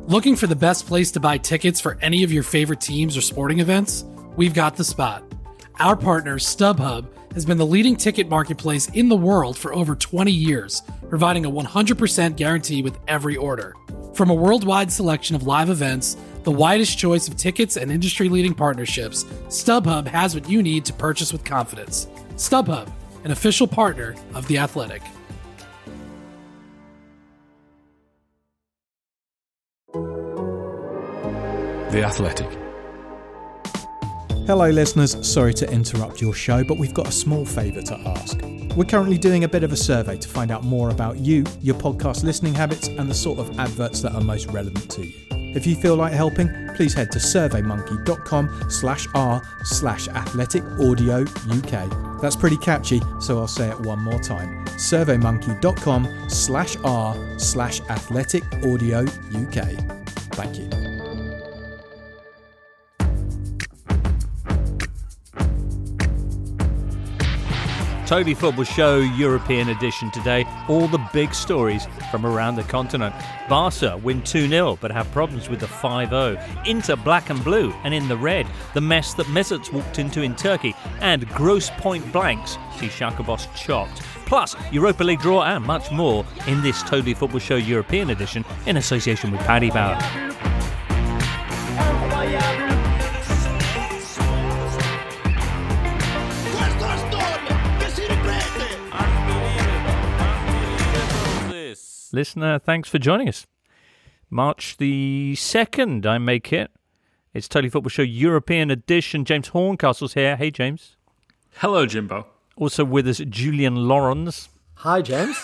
Looking for the best place to buy tickets for any of your favorite teams or sporting events? We've got the spot. Our partner, StubHub, has been the leading ticket marketplace in the world for over 20 years, providing a 100% guarantee with every order. From a worldwide selection of live events, the widest choice of tickets and industry-leading partnerships, StubHub has what you need to purchase with confidence. StubHub, an official partner of The Athletic. The Athletic. Hello listeners, sorry to interrupt your show, but we've got a small favour to ask. We're currently doing a bit of a survey to find out more about you, your podcast listening habits, and the sort of adverts that are most relevant to you. If you feel like helping, please head to surveymonkey.com/r/athleticaudio UK. That's pretty catchy, so I'll say it one more time. surveymonkey.com/r/athleticaudio UK. Thank you. Totally Football Show European edition today. All the big stories from around the continent. Barca win 2-0 but have problems with the 5-0. Inter black and blue and in the red. The mess that Mesut walked into in Turkey. And gross point blanks see Schalke boss chopped. Plus Europa League draw and much more in this Totally Football Show European edition in association with Paddy Power. Listener, thanks for joining us. March the 2nd, I make it. It's Totally Football Show European edition. James Horncastle's here. Hey, James. Hello, Jimbo. Also with us, Julian Laurens. Hi, James.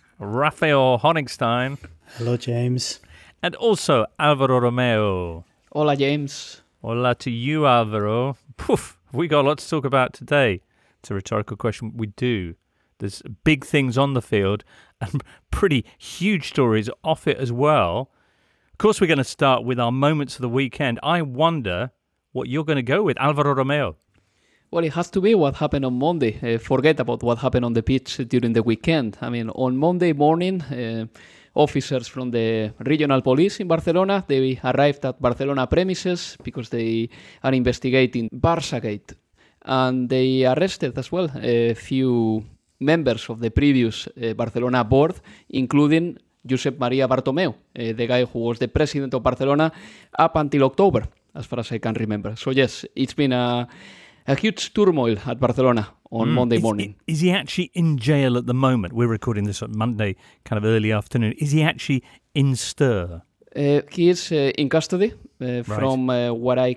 Raphael Honigstein. Hello, James. And also Alvaro Romeo. Hola, James. Hola to you, Alvaro. Poof, we got a lot to talk about today. It's a rhetorical question. We do. There's big things on the field and pretty huge stories off it as well. Of course, we're going to start with our moments of the weekend. I wonder what you're going to go with, Alvaro Romeo. Well, it has to be what happened on Monday. Forget about what happened on the pitch during the weekend. I mean, on Monday morning, officers from the regional police in Barcelona, they arrived at Barcelona premises because they are investigating Barçagate. And they arrested as well a few members of the previous Barcelona board, including Josep Maria Bartomeu, the guy who was the president of Barcelona up until October, as far as I can remember. So yes, it's been a huge turmoil at Barcelona on Monday morning. Is he actually in jail at the moment? We're recording this on Monday, kind of early afternoon. Is he actually in stir? He is in custody. From what I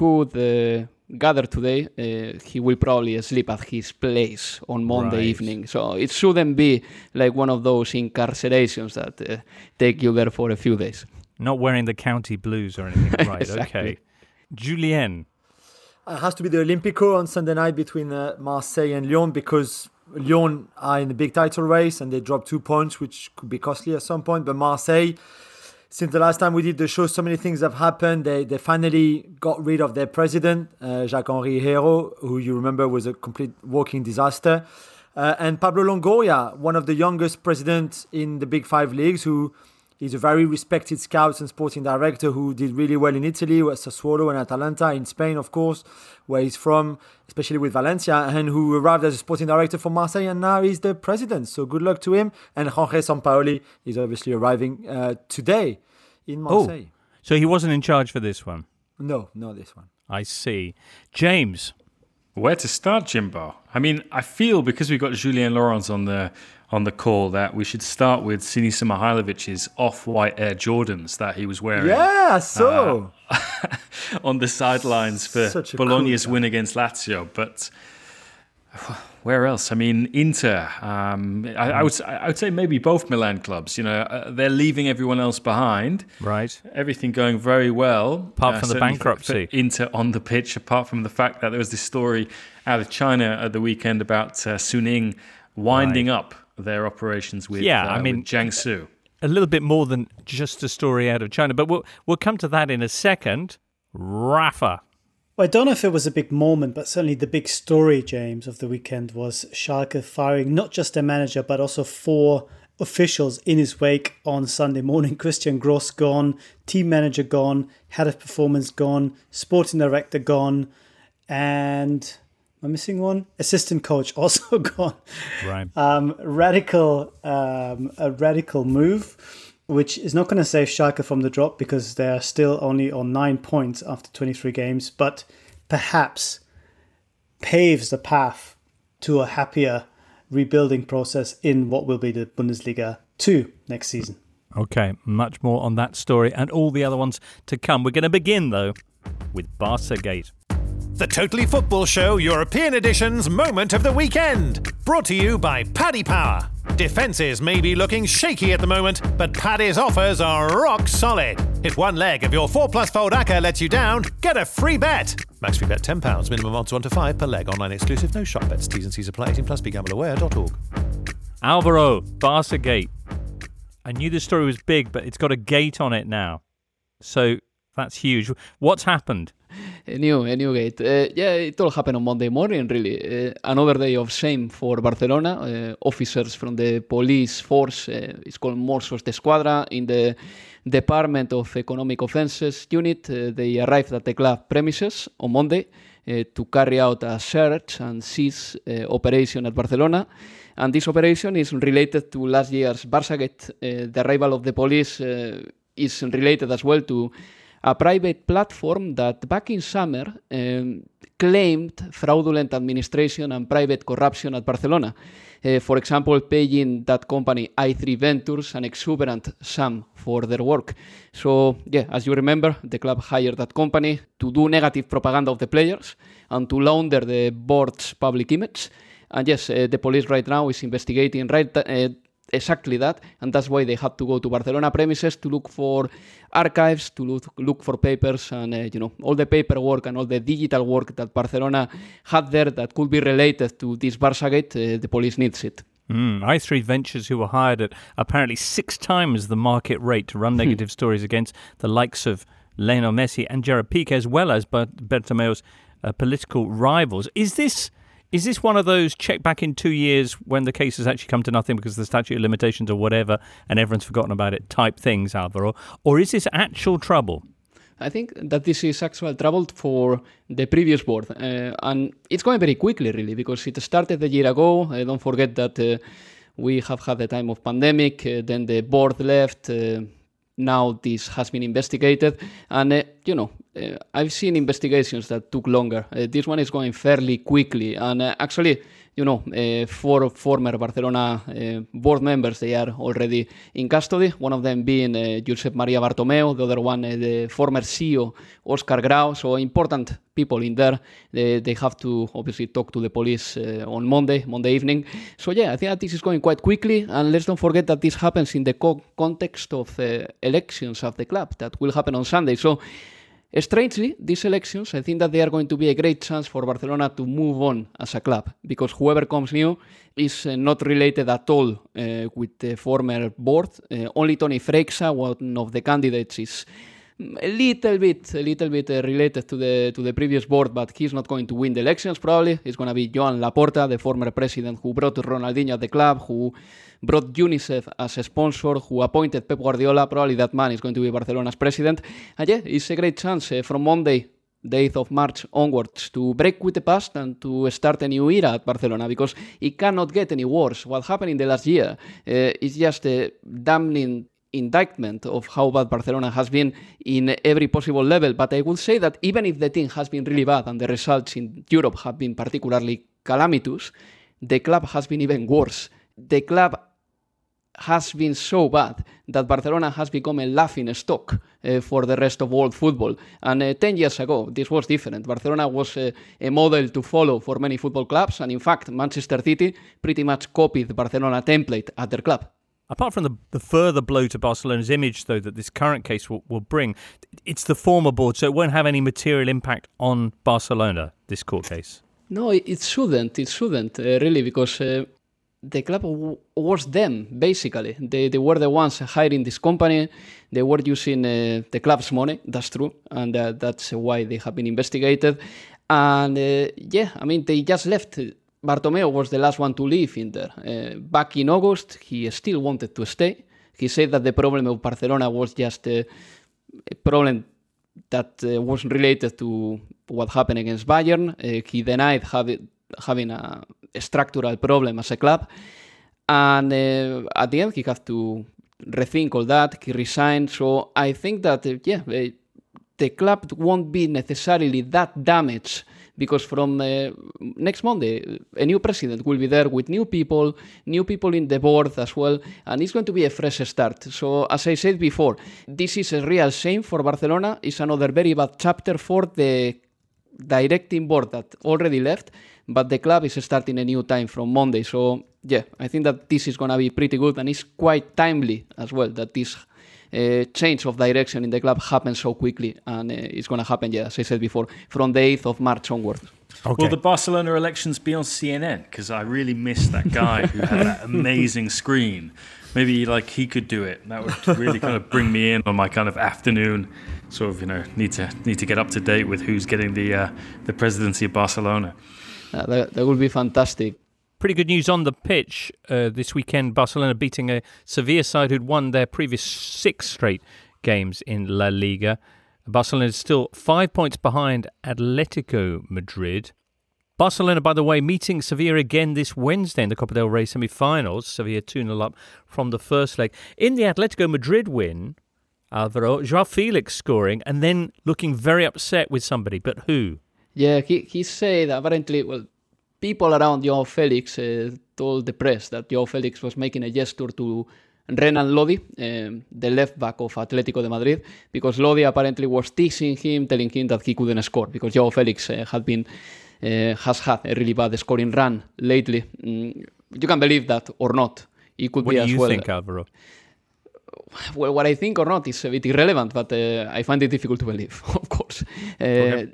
could gather today, he will probably sleep at his place on Monday evening. So it shouldn't be like one of those incarcerations that take you there for a few days. Not wearing the county blues or anything. Right, Exactly. Okay. Julien. It has to be the Olympico on Sunday night between Marseille and Lyon, because Lyon are in the big title race and they dropped 2 points, which could be costly at some point. But Marseille, since the last time we did the show, so many things have happened. They finally got rid of their president, Jacques-Henri Hérault, who you remember was a complete walking disaster. And Pablo Longoria, one of the youngest presidents in the Big Five leagues, who is a very respected scout and sporting director who did really well in Italy, at Sassuolo and Atalanta, in Spain, of course, where he's from, especially with Valencia, and who arrived as a sporting director for Marseille, and now he's the president. So good luck to him. And Jorge Sampaoli is obviously arriving today in Marseille. Oh, so he wasn't in charge for this one? No, not this one. I see. James. Where to start, Jimbo? I mean, I feel because we've got Julian Laurens on the call that we should start with Sinisa Mihajlovic's off-white Air Jordans that he was wearing. Yeah, so on the sidelines for Bologna's win against Lazio. But where else? I mean, Inter. I would say maybe both Milan clubs. You know, they're leaving everyone else behind. Right. Everything going very well. Apart from the bankruptcy. For Inter on the pitch, apart from the fact that there was this story out of China at the weekend about Suning winding up their operations with, with Jiangsu. A little bit more than just a story out of China, but we'll come to that in a second. Rafa. Well, I don't know if it was a big moment, but certainly the big story, James, of the weekend was Schalke firing not just their manager, but also 4 officials in his wake on Sunday morning. Christian Gross gone, team manager gone, head of performance gone, sporting director gone, and am I missing one? Assistant coach also gone. Right. A radical move, which is not going to save Schalke from the drop because they're still only on 9 points after 23 games, but perhaps paves the path to a happier rebuilding process in what will be the Bundesliga 2 next season. Okay, much more on that story and all the other ones to come. We're going to begin, though, with Barca Gate. The Totally Football Show European Edition's Moment of the Weekend. Brought to you by Paddy Power. Defences may be looking shaky at the moment, but Paddy's offers are rock solid. If one leg of your 4+ fold ACCA lets you down, get a free bet. Max free bet £10, minimum odds 1 to 5 per leg. Online exclusive, no shop bets. T's and C's apply. 18 plus. BeGambleAware.org. Alvaro, Barca Gate. I knew the story was big, but it's got a gate on it now. So that's huge. What's happened? A new gate. It all happened on Monday morning, really. Another day of shame for Barcelona. Officers from the police force, it's called Mossos d'Esquadra, in the Department of Economic Offences unit. They arrived at the club premises on Monday to carry out a search and seize operation at Barcelona. And this operation is related to last year's Barça Gate. The arrival of the police is related as well to a private platform that back in summer claimed fraudulent administration and private corruption at Barcelona. For example, paying that company i3 Ventures an exuberant sum for their work. So, as you remember, the club hired that company to do negative propaganda of the players and to launder the board's public image. And yes, the police right now is investigating exactly that, and that's why they had to go to Barcelona premises to look for archives, to look for papers, and all the paperwork and all the digital work that Barcelona had there that could be related to this Barça Gate. The police needs it. i3 Ventures, who were hired at apparently 6 times the market rate to run negative stories against the likes of Lionel Messi and Gerard Piqué, as well as Bartomeu's political rivals. Is this one of those check back in 2 years when the case has actually come to nothing because of the statute of limitations or whatever and everyone's forgotten about it type things, Alvaro? Or is this actual trouble? I think that this is actual trouble for the previous board. And it's going very quickly, really, because it started a year ago. Don't forget that we have had the time of pandemic. Then the board left. Now this has been investigated. And, I've seen investigations that took longer. This one is going fairly quickly. And actually, 4 former Barcelona board members, they are already in custody. One of them being Josep Maria Bartomeu, the other one, the former CEO, Oscar Grau. So important people in there. They have to obviously talk to the police on Monday evening. So I think that this is going quite quickly. And let's don't forget that this happens in the context of elections of the club that will happen on Sunday. So strangely, these elections, I think that they are going to be a great chance for Barcelona to move on as a club, because whoever comes new is not related at all with the former board. Only Toni Freixa, one of the candidates, is a little bit related to the previous board, but he's not going to win the elections probably. It's going to be Joan Laporta, the former president who brought Ronaldinho at the club, who brought UNICEF as a sponsor, who appointed Pep Guardiola. Probably that man is going to be Barcelona's president. And it's a great chance from Monday, the 8th of March onwards, to break with the past and to start a new era at Barcelona, because it cannot get any worse. What happened in the last year is just a damning indictment of how bad Barcelona has been in every possible level. But I would say that even if the team has been really bad and the results in Europe have been particularly calamitous, the club has been even worse. The club has been so bad that Barcelona has become a laughing stock for the rest of world football. And 10 years ago, this was different. Barcelona was a model to follow for many football clubs. And in fact, Manchester City pretty much copied the Barcelona template at their club. Apart from the further blow to Barcelona's image, though, that this current case will bring, it's the former board, so it won't have any material impact on Barcelona, this court case. No, it shouldn't. It shouldn't, really, because the club was them, basically. They were the ones hiring this company. They were using the club's money, that's true, and that's why they have been investigated. And, they just left Bartomeu was the last one to leave Inter. Back in August, he still wanted to stay. He said that the problem of Barcelona was just a problem that was related to what happened against Bayern. He denied having a structural problem as a club. And at the end, he had to rethink all that. He resigned. So I think that, the club won't be necessarily that damaged, because from next Monday, a new president will be there with new people in the board as well, and it's going to be a fresh start. So, as I said before, this is a real shame for Barcelona. It's another very bad chapter for the directing board that already left, but the club is starting a new time from Monday. So, I think that this is going to be pretty good, and it's quite timely as well that this change of direction in the club happens so quickly, and it's going to happen, as I said before, from the 8th of March onwards. Okay. Will the Barcelona elections be on CNN? Because I really miss that guy who had that amazing screen. Maybe he could do it. That would really kind of bring me in on my kind of afternoon. Sort of, need to get up to date with who's getting the presidency of Barcelona. That would be fantastic. Pretty good news on the pitch this weekend. Barcelona beating a Sevilla side who'd won their previous 6 straight games in La Liga. Barcelona is still 5 points behind Atletico Madrid. Barcelona, by the way, meeting Sevilla again this Wednesday in the Copa del Rey semi-finals. Sevilla 2-0 up from the first leg. In the Atletico Madrid win, Alvaro, João Felix scoring and then looking very upset with somebody. But who? Yeah, he said apparently, people around João Felix told the press that João Felix was making a gesture to Renan Lodi, the left back of Atletico de Madrid, because Lodi apparently was teasing him, telling him that he couldn't score, because João Felix has had a really bad scoring run lately. You can believe that or not. It could be as well. What do you think, Alvaro? Well, what I think or not is a bit irrelevant, but I find it difficult to believe, of course. Okay.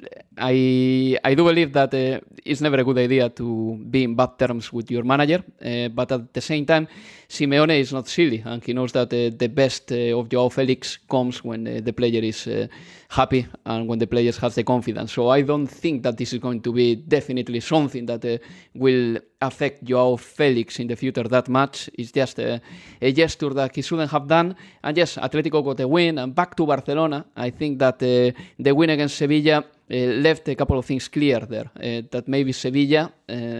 I do believe that it's never a good idea to be in bad terms with your manager, but at the same time, Simeone is not silly, and he knows that the best of João Felix comes when the player is happy and when the players have the confidence. So I don't think that this is going to be definitely something that will affect João Felix in the future that much. It's just a gesture that he shouldn't have done. And yes, Atletico got a win, and back to Barcelona. I think that the win against Sevilla left a couple of things clear there. That maybe Sevilla,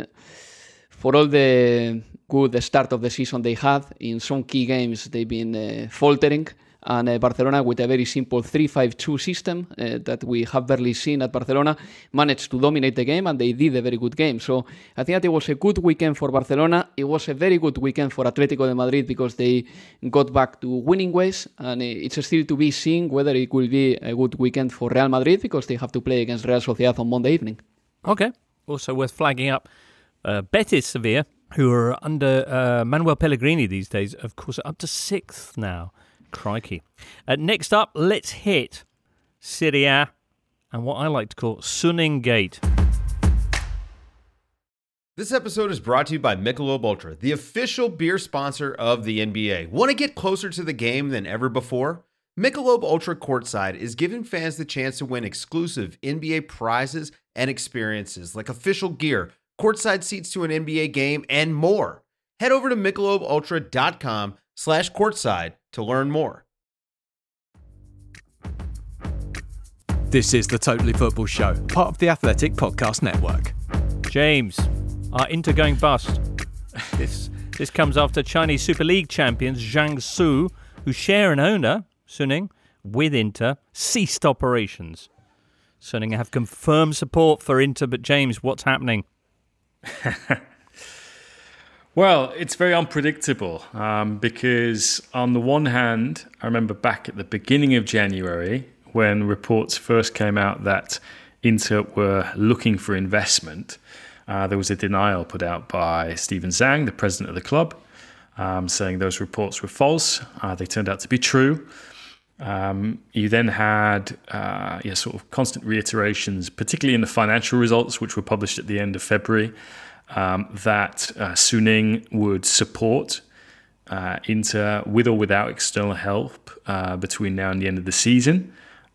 for all the good start of the season they had, in some key games they've been faltering. And Barcelona, with a very simple 3-5-2 system that we have barely seen at Barcelona, managed to dominate the game, and they did a very good game. So I think that it was a good weekend for Barcelona. It was a very good weekend for Atletico de Madrid, because they got back to winning ways, and it's still to be seen whether it will be a good weekend for Real Madrid, because they have to play against Real Sociedad on Monday evening. Okay. Also worth flagging up, Betis Sevilla, who are under Manuel Pellegrini these days, of course, up to 6th now. Crikey. Next up, let's hit Serie A and what I like to call Suning Gate. This episode is brought to you by Michelob Ultra, the official beer sponsor of the NBA. Want to get closer to the game than ever before? Michelob Ultra Courtside is giving fans the chance to win exclusive NBA prizes and experiences like official gear, courtside seats to an NBA game, and more. Head over to MichelobUltra.com/courtside to learn more. This is the Totally Football Show, part of the Athletic Podcast Network. James, are Inter going bust? This comes after Chinese Super League champions Jiangsu, who share an owner, Suning, with Inter, ceased operations. Suning have confirmed support for Inter, but James, what's happening? Well, it's very unpredictable because on the one hand, I remember back at the beginning of January when reports first came out that Inter were looking for investment, there was a denial put out by Steven Zhang, the president of the club, saying those reports were false. They turned out to be true. You then had sort of constant reiterations, particularly in the financial results, which were published at the end of February, that Suning would support Inter with or without external help between now and the end of the season.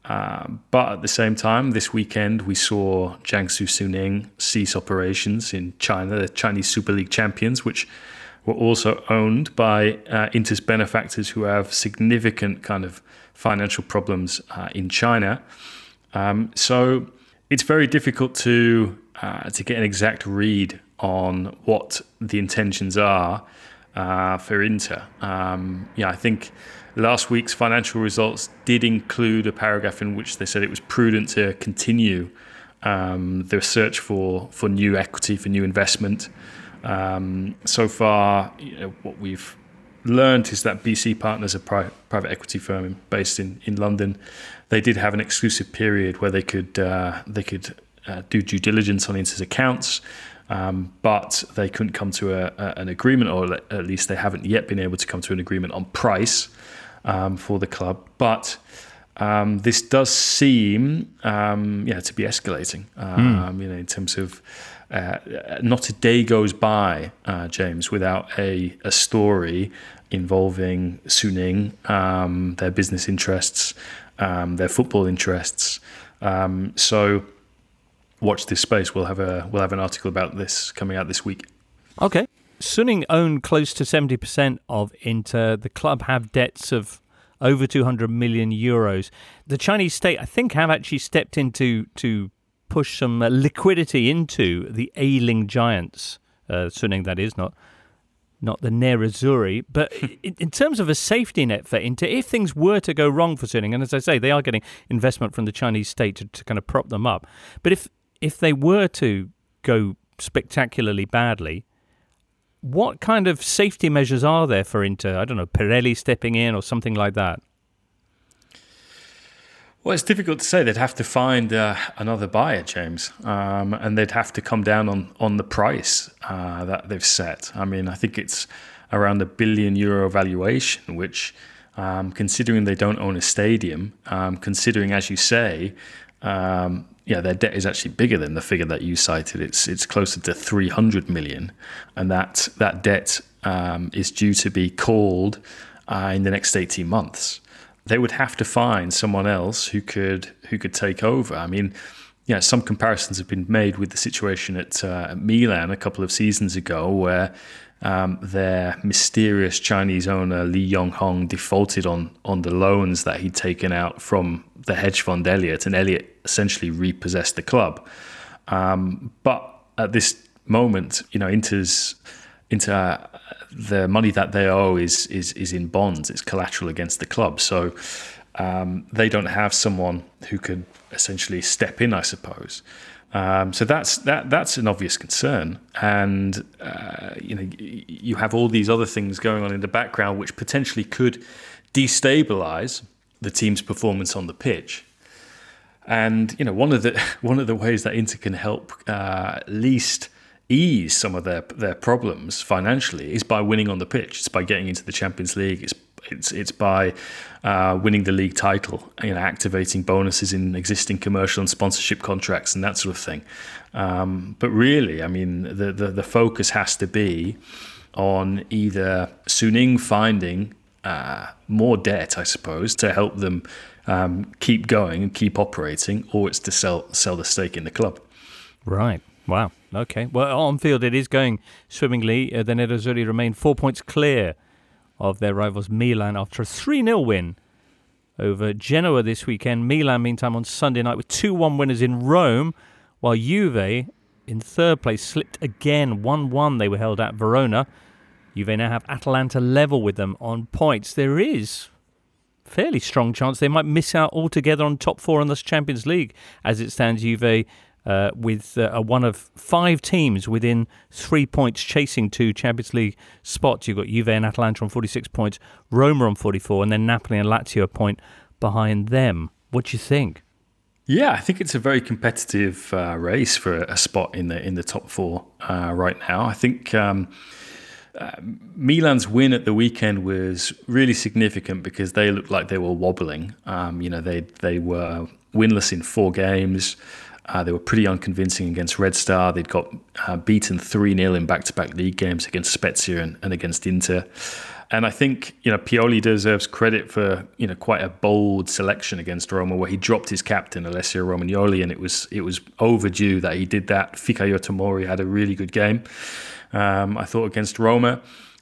But at the same time, this weekend we saw Jiangsu Suning cease operations in China, the Chinese Super League champions, which were also owned by Inter's benefactors who have significant kind of financial problems in China. So it's very difficult to get an exact read on what the intentions are for Inter. I think last week's financial results did include a paragraph in which they said it was prudent to continue the search for new equity, for new investment. So far, what we've learned is that BC Partners, a private equity firm based in London, they did have an exclusive period where they could do due diligence on Inter's accounts, but they couldn't come to an agreement, or at least they haven't yet been able to come to an agreement on price for the club. But this does seem to be escalating. In terms of not a day goes by, James, without a story involving Suning, their business interests, their football interests. So watch this space. We'll have an article about this coming out this week. Okay. Suning own close to 70% of Inter. The club have debts of over 200 million euros. The Chinese state, I think, have actually stepped in to push some liquidity into the ailing giants. Suning, that is, not the Nerazzurri. But in terms of a safety net for Inter, if things were to go wrong for Suning, and as I say, they are getting investment from the Chinese state to kind of prop them up. But if they were to go spectacularly badly, what kind of safety measures are there for Inter? I don't know, Pirelli stepping in or something like that? Well, it's difficult to say. They'd have to find another buyer, James, and they'd have to come down on the price that they've set. I mean, I think it's around €1 billion valuation, which, considering they don't own a stadium, considering, as you say, their debt is actually bigger than the figure that you cited. It's closer to 300 million, and that debt is due to be called in the next 18 months. They would have to find someone else who could take over. I mean, some comparisons have been made with the situation at Milan a couple of seasons ago, where their mysterious Chinese owner Li Yonghong defaulted on the loans that he'd taken out from the hedge fund Elliott, and Elliott essentially repossessed the club. But at this moment, Inter, the money that they owe is in bonds. It's collateral against the club. So they don't have someone who could essentially step in, I suppose. So that's an obvious concern. And you have all these other things going on in the background which potentially could destabilize the team's performance on the pitch. And one of the ways that Inter can help at least ease some of their problems financially is by winning on the pitch. It's by getting into the Champions League. It's by winning the league title, activating bonuses in existing commercial and sponsorship contracts and that sort of thing. But really, I mean, the focus has to be on either Suning finding more debt, I suppose, to help them keep going and keep operating, or it's to sell the stake in the club. Right. Wow. Okay. Well, on field it is going swimmingly. The Nerazzurri remain 4 points clear of their rivals Milan after a 3-0 win over Genoa this weekend. Milan, meantime, on Sunday night with 2-1 winners in Rome, while Juve, in third place, slipped again. 1-1 they were held at Verona. Juve now have Atalanta level with them on points. There is fairly strong chance they might miss out altogether on top four in the Champions League. As it stands, Juve with one of 5 teams within 3 points chasing 2 Champions League spots. You've got Juve and Atalanta on 46 points, Roma on 44, and then Napoli and Lazio a point behind them. What do you think? Yeah, I think it's a very competitive race for a spot in the top 4 right now. I think Milan's win at the weekend was really significant because they looked like they were wobbling. They were winless in 4 games. They were pretty unconvincing against Red Star. They'd got beaten 3-0 in back-to-back league games against Spezia and against Inter. And I think, Pioli deserves credit for, quite a bold selection against Roma, where he dropped his captain, Alessio Romagnoli, and it was overdue that he did that. Fikayo Tomori had a really good game, I thought, against Roma.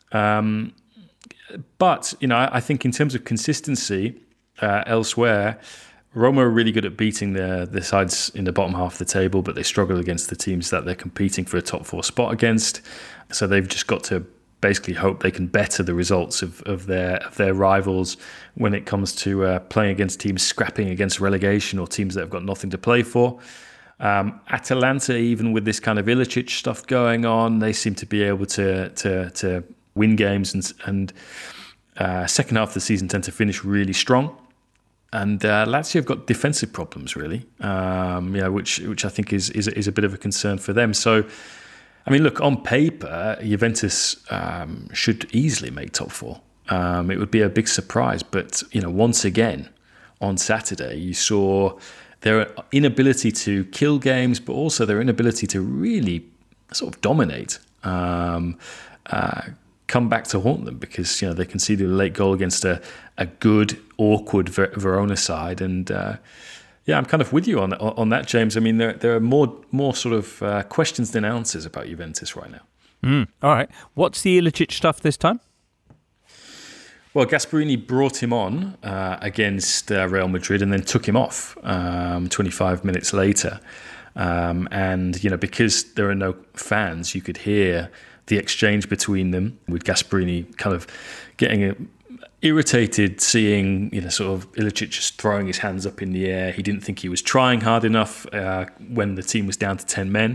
But, I think in terms of consistency elsewhere, Roma are really good at beating the sides in the bottom half of the table, but they struggle against the teams that they're competing for a top 4 spot against. So they've just got to basically hope they can better the results of their rivals when it comes to playing against teams scrapping against relegation or teams that have got nothing to play for. Atalanta, even with this kind of Ilicic stuff going on, they seem to be able to win games and second half of the season tend to finish really strong. And Lazio have got defensive problems, really, which I think is a bit of a concern for them. So, I mean, look, on paper, Juventus should easily make top 4. It would be a big surprise. But, once again, on Saturday, you saw their inability to kill games, but also their inability to really sort of dominate, come back to haunt them because, they conceded a late goal against a good, awkward Verona side. And I'm kind of with you on that, James. I mean, there are more sort of questions than answers about Juventus right now. All right. What's the Ilicic stuff this time? Well, Gasperini brought him on against Real Madrid and then took him off 25 minutes later. And, because there are no fans, you could hear the exchange between them, with Gasperini kind of getting irritated seeing, sort of Ilicic just throwing his hands up in the air. He didn't think he was trying hard enough when the team was down to 10 men.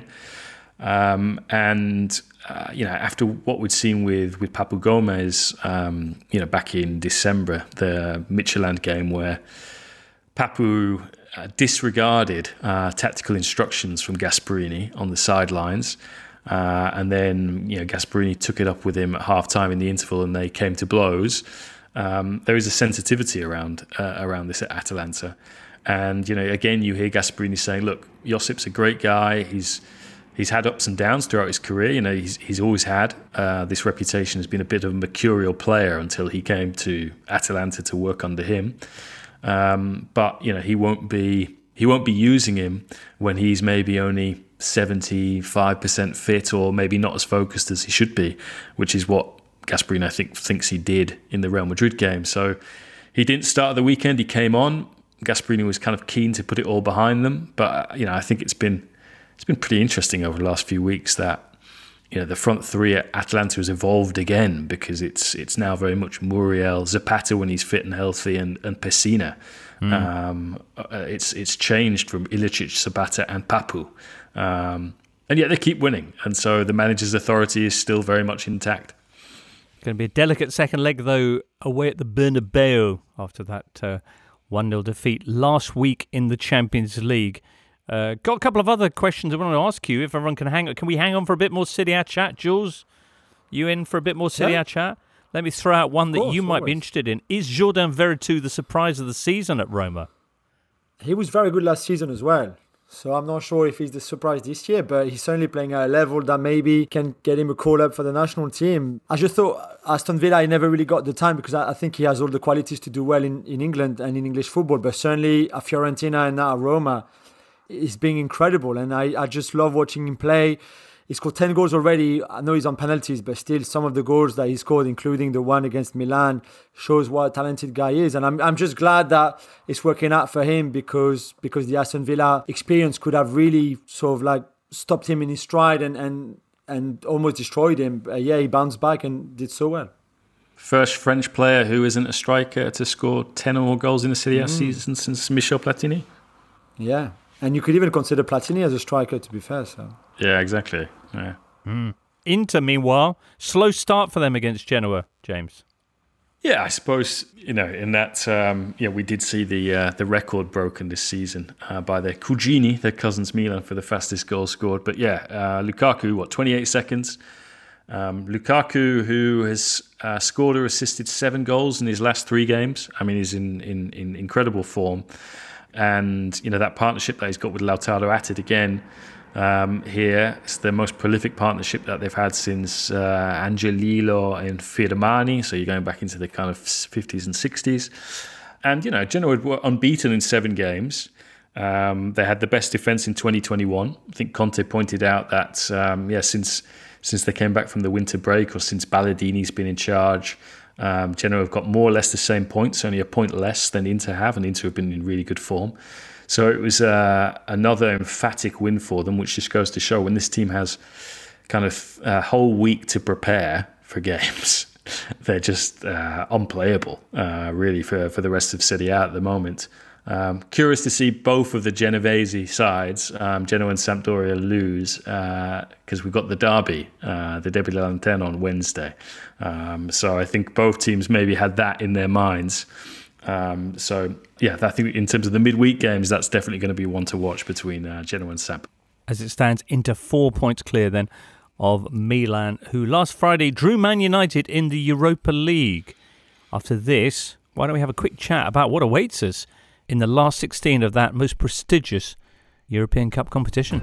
After what we'd seen with Papu Gomez, back in December, the Midtjylland game where Papu disregarded tactical instructions from Gasperini on the sidelines. And then, Gasperini took it up with him at half-time in the interval and they came to blows. There is a sensitivity around this at Atalanta. And, again, you hear Gasperini saying, look, Josip's a great guy. He's had ups and downs throughout his career. He's always had this reputation as being a bit of a mercurial player until he came to Atalanta to work under him. But, he won't be using him when he's maybe only 75% fit or maybe not as focused as he should be, which is what Gasperini, I think, thinks he did in the Real Madrid game. So he didn't start the weekend. He came on. Gasperini was kind of keen to put it all behind them. But, I think it's been pretty interesting over the last few weeks that, the front three at Atalanta has evolved again because it's now very much Muriel, Zapata when he's fit and healthy, and Pessina. It's changed from Ilicic, Zapata and Papu. And yet they keep winning. And so the manager's authority is still very much intact. Going to be a delicate second leg, though, away at the Bernabeu after that 1-0 defeat last week in the Champions League. Got a couple of other questions I want to ask you. If everyone can hang on. Can we hang on for a bit more Serie A chat? Jules, you in for a bit more Serie A chat? Let me throw out one that you might be interested in. Is Jordan Veretout the surprise of the season at Roma? He was very good last season as well. So I'm not sure if he's the surprise this year, but he's certainly playing at a level that maybe can get him a call-up for the national team. I just thought Aston Villa, I never really got the time because I think he has all the qualities to do well in England and in English football, but certainly at Fiorentina and now at Roma, he's being incredible. And I just love watching him play. He scored 10 goals already. I know he's on penalties, but still some of the goals that he scored, including the one against Milan, shows what a talented guy is. And I'm just glad that it's working out for him because the Aston Villa experience could have really sort of like stopped him in his stride and almost destroyed him. He bounced back and did so well. First French player who isn't a striker to score 10 or more goals in a Serie A season since Michel Platini. Yeah. And you could even consider Platini as a striker, to be fair. So. Yeah, exactly. Yeah. Inter, meanwhile, slow start for them against Genoa, James. Yeah, I suppose, in that, we did see the record broken this season by their cugini, their cousins Milan, for the fastest goal scored. But Lukaku, 28 seconds? Lukaku, who has scored or assisted 7 goals in his last 3 games. I mean, he's in incredible form. And, that partnership that he's got with Lautaro Attid again here, it's the most prolific partnership that they've had since Angelillo and Firmani. So you're going back into the kind of 50s and 60s. And, Genoa were unbeaten in 7 games. They had the best defence in 2021. I think Conte pointed out that, since they came back from the winter break, or since Ballardini's been in charge, Genoa have got more or less the same points, only a point less than Inter have, and Inter have been in really good form. So it was another emphatic win for them, which just goes to show when this team has kind of a whole week to prepare for games, they're just unplayable, really, for the rest of Serie A at the moment. Curious to see both of the Genovese sides, Genoa and Sampdoria, lose because we've got the derby, the Derby della Lanterna on Wednesday. So I think both teams maybe had that in their minds. I think in terms of the midweek games, that's definitely going to be one to watch between Genoa and Samp. As it stands, Inter 4 points clear then of Milan, who last Friday drew Man United in the Europa League. After this, why don't we have a quick chat about what awaits us in the last 16 of that most prestigious European Cup competition.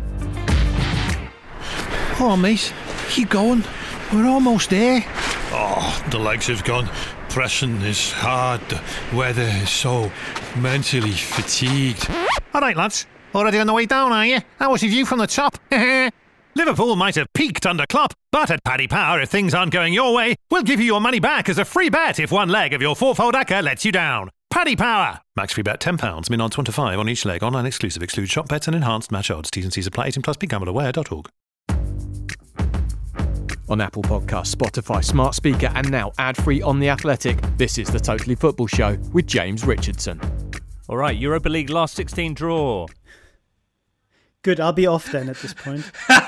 Oh, mate, keep going. We're almost there. Oh, the legs have gone. Pressing is hard. The weather is so mentally fatigued. All right, lads. Already on the way down, are you? How was your view from the top? Liverpool might have peaked under Klopp, but at Paddy Power, if things aren't going your way, we'll give you your money back as a free bet if one leg of your fourfold ACCA lets you down. Paddy Power. Max free bet £10, min on 25 on each leg. Online exclusive. Excludes shop bets and enhanced match odds. T's and C's apply. 18 plus. BeGambleAware.org. On Apple Podcasts, Spotify, Smart Speaker, and now ad-free on The Athletic, this is the Totally Football Show with James Richardson. All right, Europa League last 16 draw. Good, I'll be off then at this point.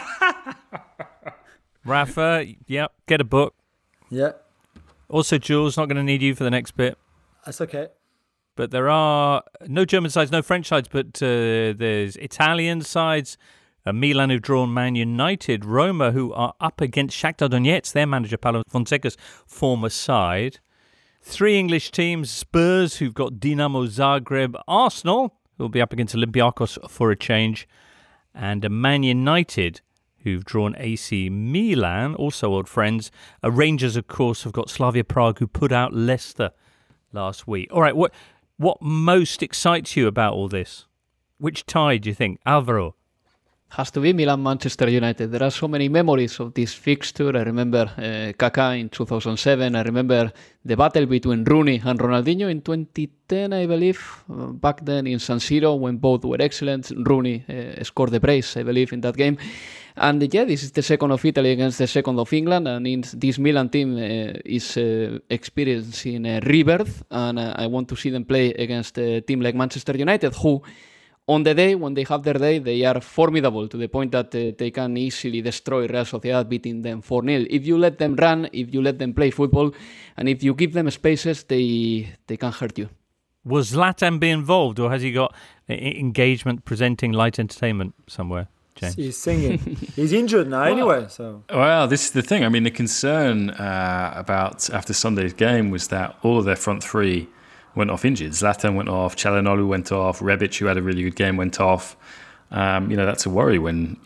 Rafa, yep, get a book. Yeah. Also, Jules, not going to need you for the next bit. That's okay. But there are no German sides, no French sides, but there's Italian sides. Milan, who've drawn Man United. Roma, who are up against Shakhtar Donetsk, their manager, Paulo Fonseca's former side. 3 English teams. Spurs, who've got Dinamo Zagreb. Arsenal, who'll be up against Olympiacos for a change. And Man United, who've drawn AC Milan, also old friends. Rangers, of course, have got Slavia Prague, who put out Leicester last week. All right, what most excites you about all this? Which tie do you think? Alvaro? Has to be Milan-Manchester United. There are so many memories of this fixture. I remember Kaká in 2007. I remember the battle between Rooney and Ronaldinho in 2010, I believe. Back then in San Siro, when both were excellent. Rooney scored the brace, I believe, in that game. And this is the second of Italy against the second of England. And this Milan team is experiencing a rebirth. And I want to see them play against a team like Manchester United, who, on the day, when they have their day, they are formidable to the point that they can easily destroy Real Sociedad, beating them 4-0. If you let them run, if you let them play football, and if you give them spaces, they can hurt you. Will Zlatan be involved, or has he got engagement presenting light entertainment somewhere, James? He's singing. He's injured now anyway. So. Well, this is the thing. I mean, the concern about after Sunday's game was that all of their front three went off injured. Zlatan went off, Çalhanoğlu went off, Rebic, who had a really good game, went off. That's a worry when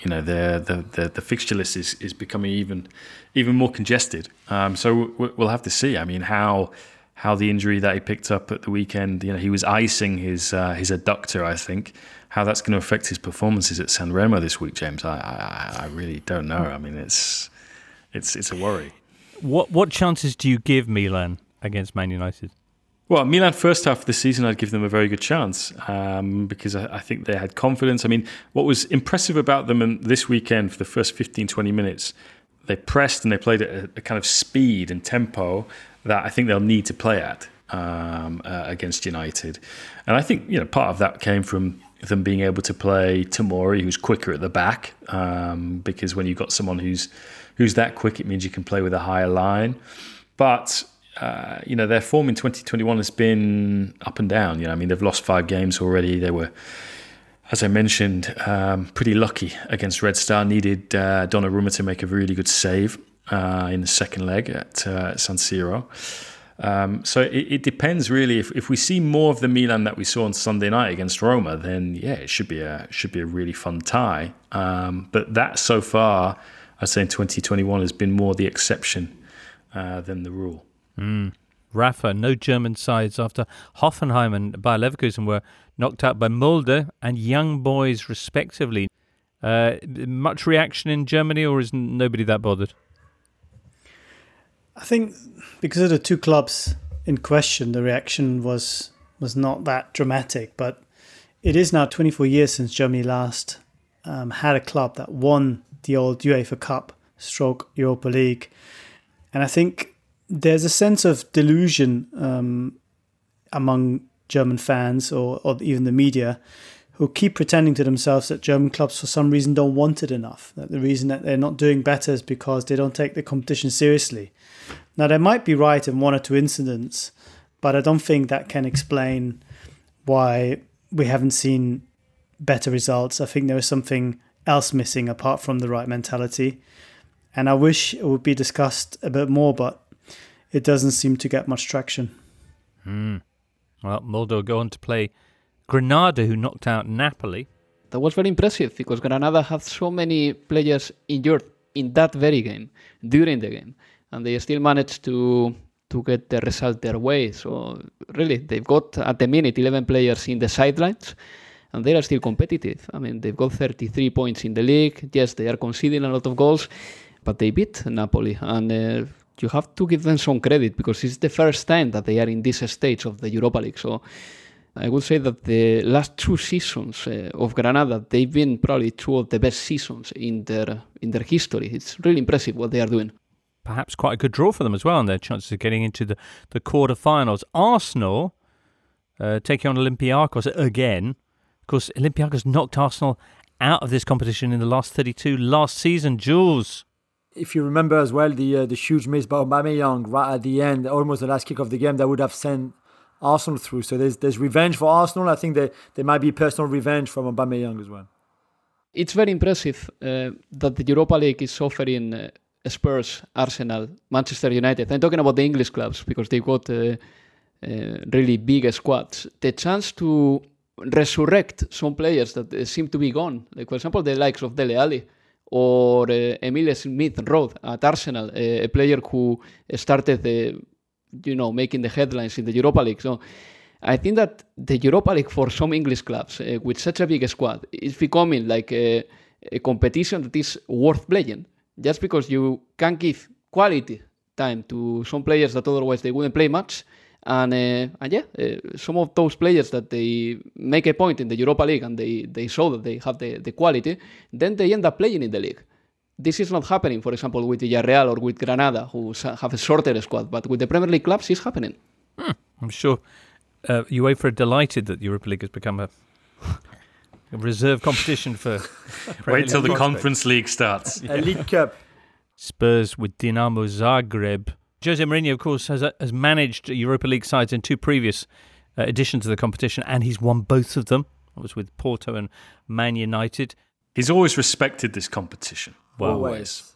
the fixture list is becoming even more congested. So we'll have to see. I mean, how the injury that he picked up at the weekend, he was icing his adductor, I think. How that's going to affect his performances at San Remo this week, James, I really don't know. I mean, it's a worry. What chances do you give Milan against Man United? Well, Milan first half of the season, I'd give them a very good chance because I think they had confidence. I mean, what was impressive about them this weekend for the first 15, 20 minutes, they pressed and they played at a kind of speed and tempo that I think they'll need to play at against United. And I think part of that came from them being able to play Tomori, who's quicker at the back, because when you've got someone who's that quick, it means you can play with a higher line. But their form in 2021 has been up and down. I mean, they've lost 5 games already. They were, as I mentioned, pretty lucky against Red Star. Needed Donnarumma to make a really good save in the second leg at San Siro. So it depends really. If we see more of the Milan that we saw on Sunday night against Roma, then yeah, it should be a really fun tie. But that so far, I'd say in 2021 has been more the exception than the rule. Rafa, no German sides after Hoffenheim and Bayer Leverkusen were knocked out by Molde and Young Boys respectively. Much reaction in Germany, or is nobody that bothered? I think because of the two clubs in question, the reaction was not that dramatic. But it is now 24 years since Germany last had a club that won the old UEFA Cup / Europa League. And I think there's a sense of delusion among German fans or even the media who keep pretending to themselves that German clubs for some reason don't want it enough. That the reason that they're not doing better is because they don't take the competition seriously. Now, they might be right in one or two incidents, but I don't think that can explain why we haven't seen better results. I think there is something else missing apart from the right mentality. And I wish it would be discussed a bit more, but it doesn't seem to get much traction. Well, Molde go on to play Granada, who knocked out Napoli. That was very impressive because Granada had so many players injured in that very game, during the game, and they still managed to get the result their way. So really, they've got at the minute 11 players in the sidelines, and they are still competitive. I mean, they've got 33 points in the league. Yes, they are conceding a lot of goals, but they beat Napoli, and you have to give them some credit because it's the first time that they are in this stage of the Europa League. So I would say that the last two seasons of Granada, they've been probably two of the best seasons in their history. It's really impressive what they are doing. Perhaps quite a good draw for them as well, and their chances of getting into the quarter-finals. Arsenal taking on Olympiacos again. Of course, Olympiacos knocked Arsenal out of this competition in the last 32 last season. Jules? If you remember as well, the huge miss by Aubameyang right at the end, almost the last kick of the game, that would have sent Arsenal through. So there's revenge for Arsenal. I think there might be personal revenge from Aubameyang as well. It's very impressive that the Europa League is offering Spurs, Arsenal, Manchester United. I'm talking about the English clubs because they've got really big squads. The chance to resurrect some players that seem to be gone. Like, for example, the likes of Dele Alli or Emile Smith-Rowe at Arsenal, a player who started making the headlines in the Europa League. So I think that the Europa League for some English clubs with such a big squad is becoming like a competition that is worth playing, just because you can give quality time to some players that otherwise they wouldn't play much. And some of those players that they make a point in the Europa League and they show that they have the quality, then they end up playing in the league. This is not happening, for example, with Villarreal or with Granada, who have a shorter squad, but with the Premier League clubs, it's happening. I'm sure UEFA are delighted that Europa League has become a reserve competition for Wait till the Conference League starts. A League Cup. Spurs with Dinamo Zagreb. Jose Mourinho, of course, has managed Europa League sides in two previous editions of the competition, and he's won both of them. That was with Porto and Man United. He's always respected this competition. Well, always.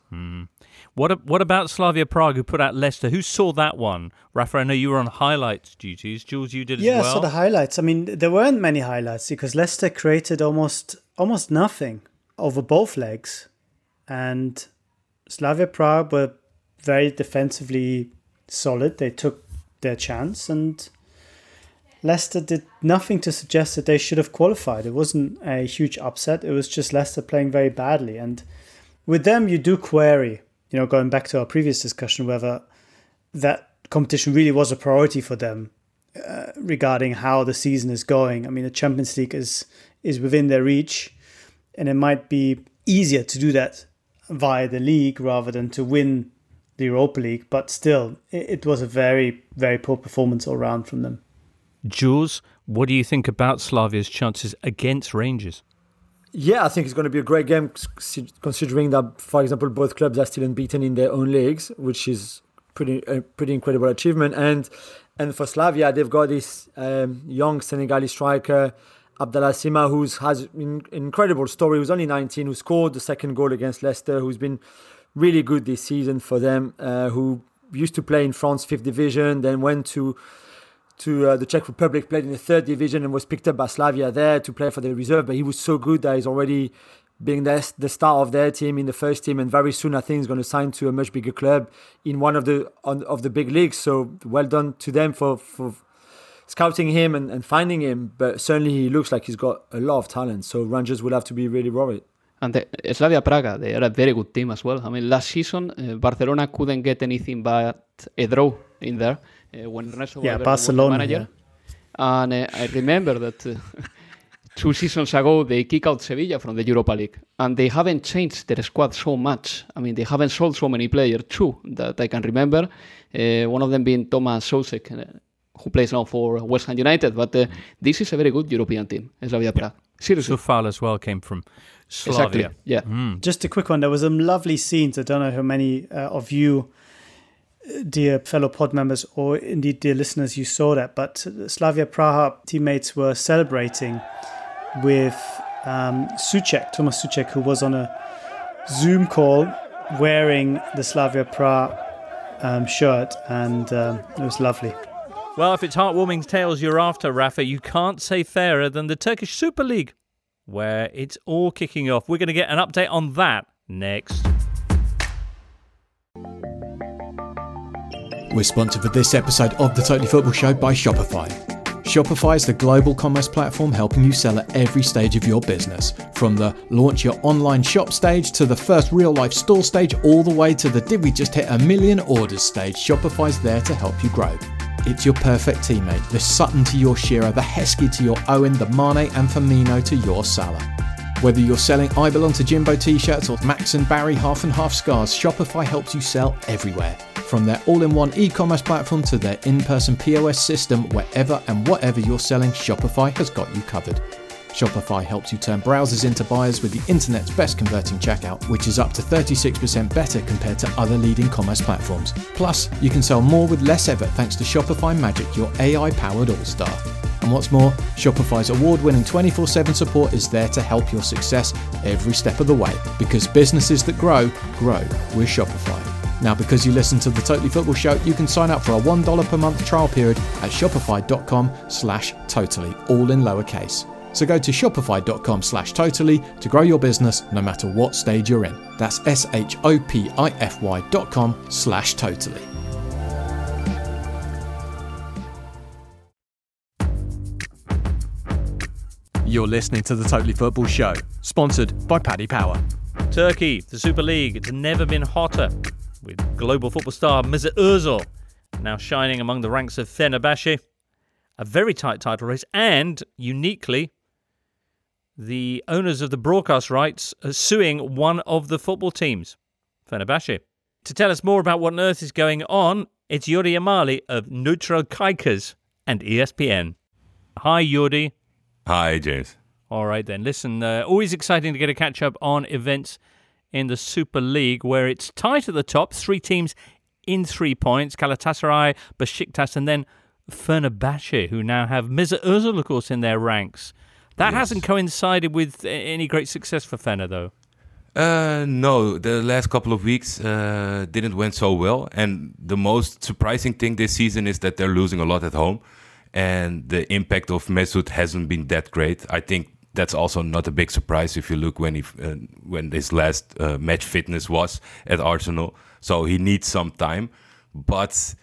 What about Slavia Prague, who put out Leicester? Who saw that one? Rafa, I know you were on highlights duties. Jules, you did as well? Yeah, I saw the highlights. I mean, there weren't many highlights because Leicester created almost nothing over both legs. And Slavia Prague were very defensively solid. They took their chance, and Leicester did nothing to suggest that they should have qualified. It wasn't a huge upset. It was just Leicester playing very badly. And with them, you do query, going back to our previous discussion, whether that competition really was a priority for them regarding how the season is going. I mean, the Champions League is within their reach, and it might be easier to do that via the league rather than to win the Europa League, but still, it was a very, very poor performance all round from them. Jules, what do you think about Slavia's chances against Rangers? Yeah, I think it's going to be a great game, considering that, for example, both clubs are still unbeaten in their own leagues, which is pretty incredible achievement. And for Slavia, they've got this young Senegalese striker, Abdallah Sima, who has an incredible story. Who's only 19, who scored the second goal against Leicester, who's been really good this season for them, who used to play in France 5th division, then went to the Czech Republic, played in the 3rd division and was picked up by Slavia there to play for the reserve. But he was so good that he's already being the star of their team in the first team, and very soon I think he's going to sign to a much bigger club in one of the big leagues. So well done to them for scouting him and finding him. But certainly he looks like he's got a lot of talent. So Rangers will have to be really worried. And the Slavia Praga, they are a very good team as well. I mean, last season Barcelona couldn't get anything but a draw in there when Ernesto Valverde was the manager. Yeah. And I remember that 2 seasons ago, they kicked out Sevilla from the Europa League. And they haven't changed their squad so much. I mean, they haven't sold so many players, 2 that I can remember. One of them being Thomas Soucek, who plays now for West Ham United. But this is a very good European team, Slavia Prague. Seriously. Soufal as well came from Slavia. Exactly. Yeah. Just a quick one. There was some lovely scenes. I don't know how many of you, dear fellow pod members, or indeed dear listeners, you saw that. But Slavia Praha teammates were celebrating with Thomas Soucek, who was on a Zoom call wearing the Slavia Praha shirt, and it was lovely. Well, if it's heartwarming tales you're after, Rafa, you can't say fairer than the Turkish Super League, where it's all kicking off. We're going to get an update on that next. We're sponsored for this episode of the Totally Football Show by Shopify. Shopify is the global commerce platform helping you sell at every stage of your business. From the launch your online shop stage to the first real-life store stage, all the way to the did we just hit 1 million orders stage, Shopify's there to help you grow. It's your perfect teammate, the Sutton to your Shearer, the Heskey to your Owen, the Mane and Firmino to your Salah. Whether you're selling I Belong to Jimbo t-shirts or Max and Barry half and half scarves, Shopify helps you sell everywhere. From their all-in-one e-commerce platform to their in-person POS system, wherever and whatever you're selling, Shopify has got you covered. Shopify helps you turn browsers into buyers with the internet's best converting checkout, which is up to 36% better compared to other leading commerce platforms. Plus, you can sell more with less effort thanks to Shopify Magic, your AI-powered all-star. And what's more, Shopify's award-winning 24/7 support is there to help your success every step of the way, because businesses that grow with Shopify. Now, because you listen to the Totally Football Show, you can sign up for a $1 per month trial period at shopify.com/totally, all in lowercase. So go to shopify.com/totally to grow your business no matter what stage you're in. That's shopify.com/totally. You're listening to the Totally Football Show, sponsored by Paddy Power. Turkey, the Super League, it's never been hotter, with global football star Mesut Ozil now shining among the ranks of Fenerbahce. A very tight title race, and uniquely, the owners of the broadcast rights are suing one of the football teams, Fenerbahce. To tell us more about what on earth is going on, it's Yuri Amali of Neutral Kikers and ESPN. Hi, Yuri. Hi, James. All right, then. Listen, always exciting to get a catch-up on events in the Super League, where it's tight at the top, 3 teams in 3 points, Galatasaray, Besiktas, and then Fenerbahce, who now have Mesut Ozil, of course, in their ranks. That hasn't coincided with any great success for Fener, though. No, the last couple of weeks didn't went so well. And the most surprising thing this season is that they're losing a lot at home. And the impact of Mesut hasn't been that great. I think that's also not a big surprise if you look when his last match fitness was at Arsenal. So he needs some time. But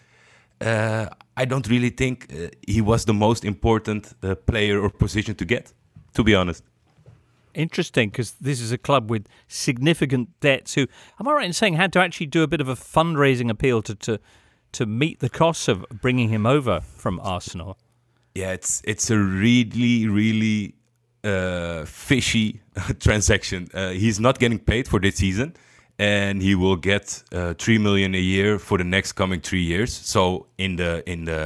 I don't really think he was the most important player or position to get, to be honest. Interesting, because this is a club with significant debts who, am I right in saying, had to actually do a bit of a fundraising appeal to meet the costs of bringing him over from Arsenal? Yeah, it's a really, really fishy transaction. He's not getting paid for this season, and he will get $3 million a year for the next coming 3 years. So in the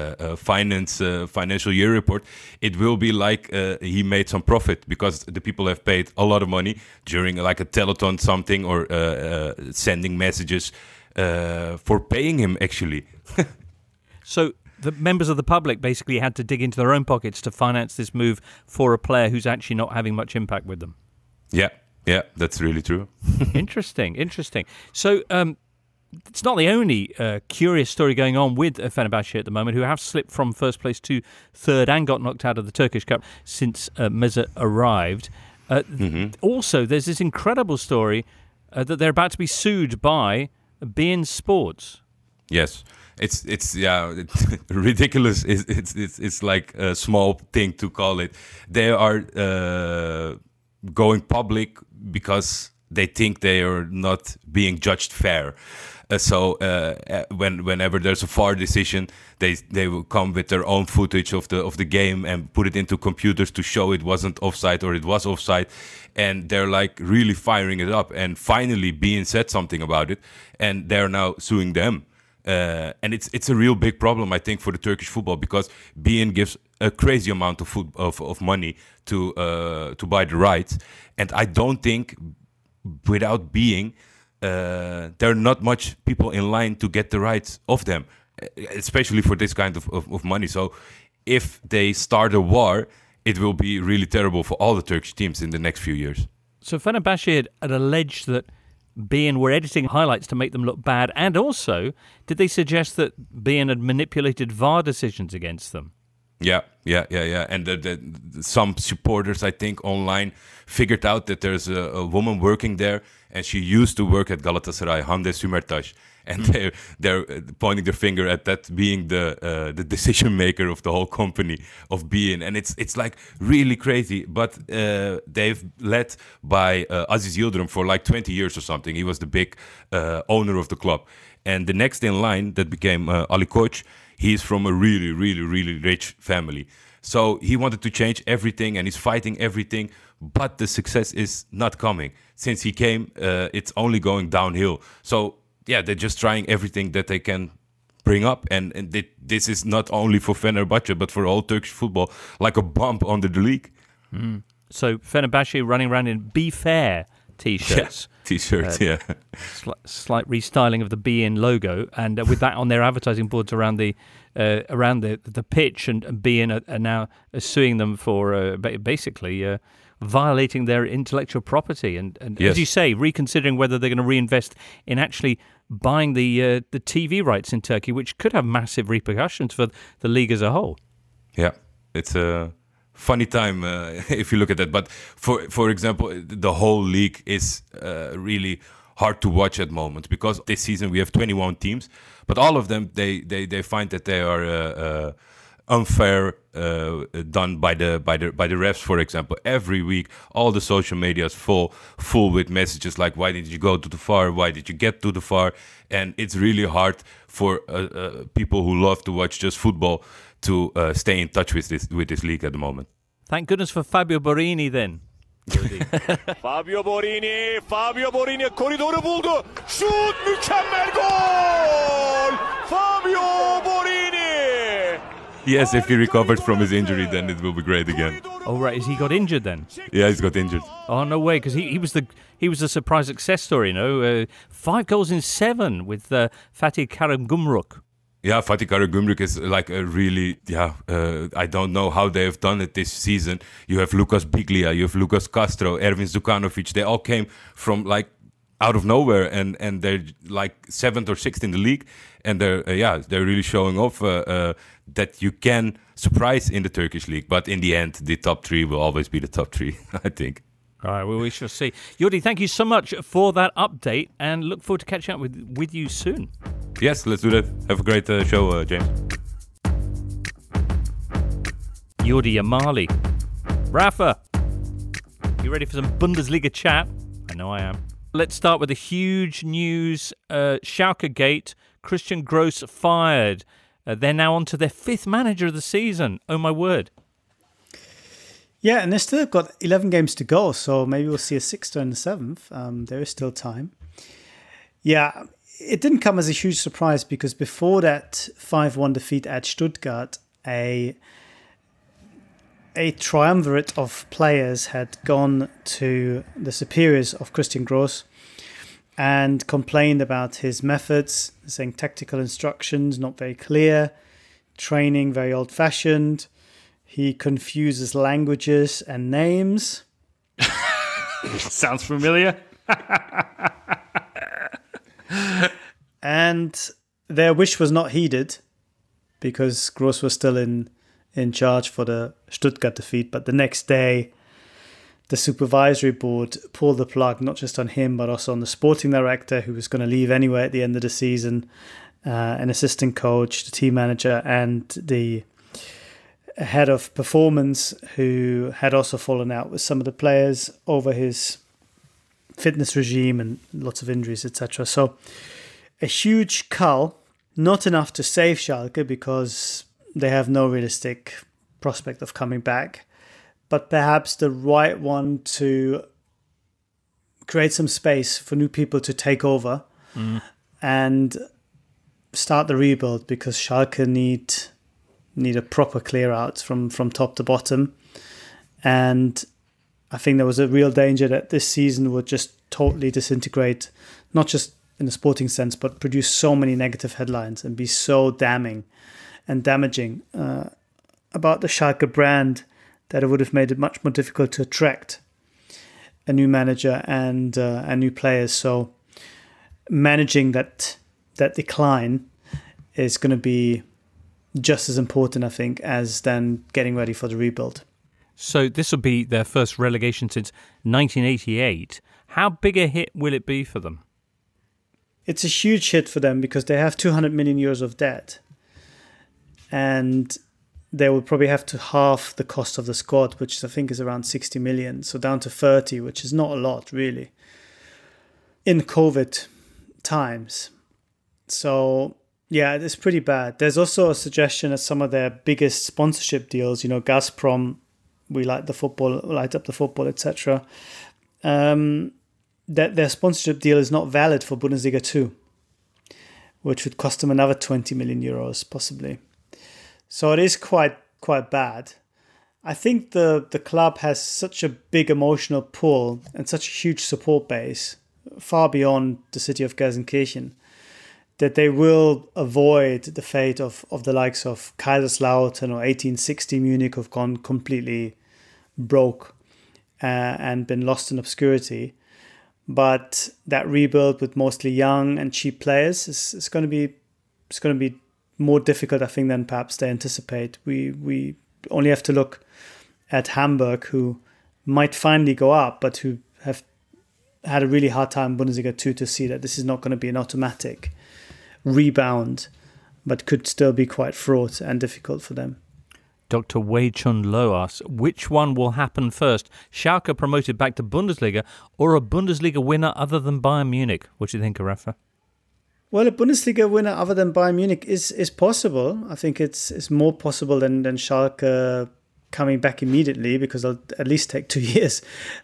financial year report, it will be like he made some profit because the people have paid a lot of money during like a telethon something or sending messages for paying him actually. So the members of the public basically had to dig into their own pockets to finance this move for a player who's actually not having much impact with them. Yeah, that's really true. Interesting. So it's not the only curious story going on with Fenerbahce at the moment, who have slipped from first place to third and got knocked out of the Turkish Cup since Mesut arrived. Also, there's this incredible story that they're about to be sued by beIN Sports. Yes, it's ridiculous. It's like a small thing to call it. They are going public because they think they are not being judged fair. Whenever there's a VAR decision, they will come with their own footage of the game and put it into computers to show it wasn't offside or it was offside, and they're like really firing it up. And finally, beIN said something about it, and they're now suing them. And it's a real big problem, I think, for the Turkish football, because beIN gives a crazy amount of money to buy the rights, and I don't think without beIN, there are not much people in line to get the rights of them, especially for this kind of money. So if they start a war, it will be really terrible for all the Turkish teams in the next few years. So Fenerbahce had alleged that beIN were editing highlights to make them look bad, and also, did they suggest that beIN had manipulated VAR decisions against them? Yeah. And some supporters, I think, online figured out that there's a woman working there, and she used to work at Galatasaray, Hande Sümertaş, and they're pointing their finger at that being the decision maker of the whole company of beIN, and it's like really crazy. But they've led by Aziz Yildirim for like 20 years or something. He was the big owner of the club, and the next in line that became Ali Koç. He's from a really, really, really rich family. So he wanted to change everything, and he's fighting everything, but the success is not coming. Since he came, it's only going downhill. So, yeah, they're just trying everything that they can bring up. And this is not only for Fenerbahce, but for all Turkish football, like a bump under the league. So Fenerbahce running around in Be Fair T-shirts. T-shirts, yeah. Slight restyling of the beIN logo, and with that on their advertising boards around the pitch, and beIN are now suing them for basically violating their intellectual property, and yes. As you say, reconsidering whether they're going to reinvest in actually buying the TV rights in Turkey, which could have massive repercussions for the league as a whole. Yeah, it's a funny time if you look at that. But for example, the whole league is really hard to watch at the moment, because this season we have 21 teams, but all of them they find that they are unfair done by the refs. For example, every week all the social media is full with messages like, why did you go to the VAR, why did you get to the VAR? And it's really hard for people who love to watch just football to stay in touch with this league at the moment. Thank goodness for Fabio Borini then. Fabio Borini koridoru buldu. Şut, mükemmel gol! Fabio Borini! Yes, if he recovers from his injury, then it will be great again. Oh right, is he got injured then? Yeah, he's got injured. Oh no way, because he was the surprise success story, you know. 5 goals in 7 with Fatih Karagümrük. Yeah, Fatih Karagümrük is like a really, I don't know how they have done it this season. You have Lucas Biglia, you have Lucas Castro, Ervin Zukanovic. They all came from like out of nowhere, and they're like 7th or 6th in the league, and they're really showing off that you can surprise in the Turkish league. But in the end, the top 3 will always be the top 3, I think. All right, well, we shall see. Jordi, thank you so much for that update, and look forward to catching up with you soon. Yes, let's do that. Have a great show, James. Jordi Amali. Rafa, you ready for some Bundesliga chat? I know I am. Let's start with the huge news. Schalke Gate, Christian Gross fired. They're now on to their 5th manager of the season. Oh, my word. Yeah, and they still have got 11 games to go, so maybe we'll see a 6th and a 7th. There is still time. Yeah, it didn't come as a huge surprise, because before that 5-1 defeat at Stuttgart, a triumvirate of players had gone to the superiors of Christian Gross and complained about his methods, saying tactical instructions not very clear, training very old-fashioned. He confuses languages and names. Sounds familiar. And their wish was not heeded because Groß was still in charge for the Stuttgart defeat. But the next day, the supervisory board pulled the plug, not just on him, but also on the sporting director, who was going to leave anyway at the end of the season, an assistant coach, the team manager, and the head of performance, who had also fallen out with some of the players over his fitness regime and lots of injuries, etc. So a huge cull, not enough to save Schalke because they have no realistic prospect of coming back, but perhaps the right one to create some space for new people to take over and start the rebuild, because Schalke need a proper clear out from top to bottom. And I think there was a real danger that this season would just totally disintegrate, not just in the sporting sense, but produce so many negative headlines and be so damning and damaging about the Schalke brand that it would have made it much more difficult to attract a new manager and new players. So managing that decline is going to be just as important, I think, as then getting ready for the rebuild. So this will be their first relegation since 1988. How big a hit will it be for them? It's a huge hit for them because they have 200 million euros of debt. And they will probably have to halve the cost of the squad, which I think is around 60 million. So down to 30, which is not a lot, really, in COVID times. So yeah, it's pretty bad. There's also a suggestion that some of their biggest sponsorship deals, Gazprom, we light up the football, etc., that their sponsorship deal is not valid for Bundesliga 2, which would cost them another 20 million euros, possibly. So it is quite bad. I think the club has such a big emotional pull and such a huge support base, far beyond the city of Gelsenkirchen, that they will avoid the fate of the likes of Kaiserslautern or 1860 Munich, who've gone completely broke and been lost in obscurity. But that rebuild with mostly young and cheap players is going to be more difficult, I think, than perhaps they anticipate. We only have to look at Hamburg, who might finally go up, but who have had a really hard time in Bundesliga 2, to see that this is not going to be an automatic rebound, but could still be quite fraught and difficult for them. Dr. Wei Chun Lo asks, which one will happen first? Schalke promoted back to Bundesliga, or a Bundesliga winner other than Bayern Munich? What do you think, Rafa? Well, a Bundesliga winner other than Bayern Munich is possible. I think it's more possible than Schalke coming back immediately, because it'll at least take 2 years.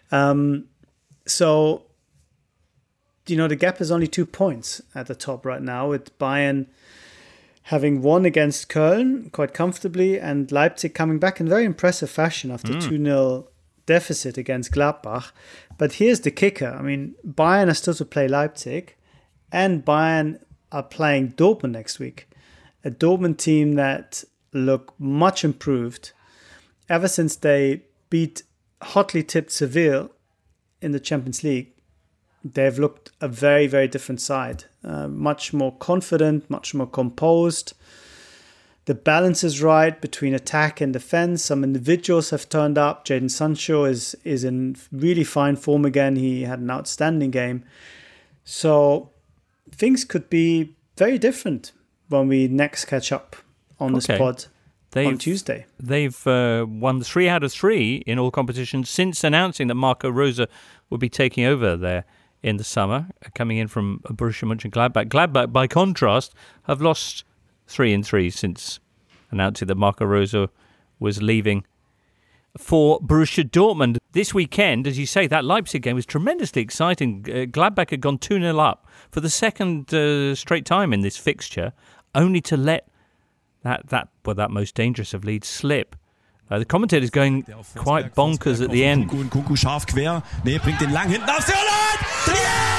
So, the gap is only 2 points at the top right now, with Bayern having won against Köln quite comfortably and Leipzig coming back in very impressive fashion after 2-0 deficit against Gladbach. But here's the kicker. I mean, Bayern are still to play Leipzig, and Bayern are playing Dortmund next week. A Dortmund team that look much improved ever since they beat hotly tipped Seville in the Champions League. They've looked a very, very different side. Much more confident, much more composed. The balance is right between attack and defense. Some individuals have turned up. Jadon Sancho is in really fine form again. He had an outstanding game. So things could be very different when we next catch up on this pod on Tuesday. They've won 3 out of 3 in all competitions since announcing that Marco Rose would be taking over there in the summer, coming in from Borussia Mönchengladbach. Gladbach, by contrast, have lost 3 in 3 since announcing that Marco Rose was leaving for Borussia Dortmund. This weekend, as you say, that Leipzig game was tremendously exciting. Gladbach had gone 2-0 up for the second straight time in this fixture, only to let that most dangerous of leads slip. The commentator's going quite bonkers at the end. Kunku scharf quer. Nee, bringt den lang hinten aufs Tor.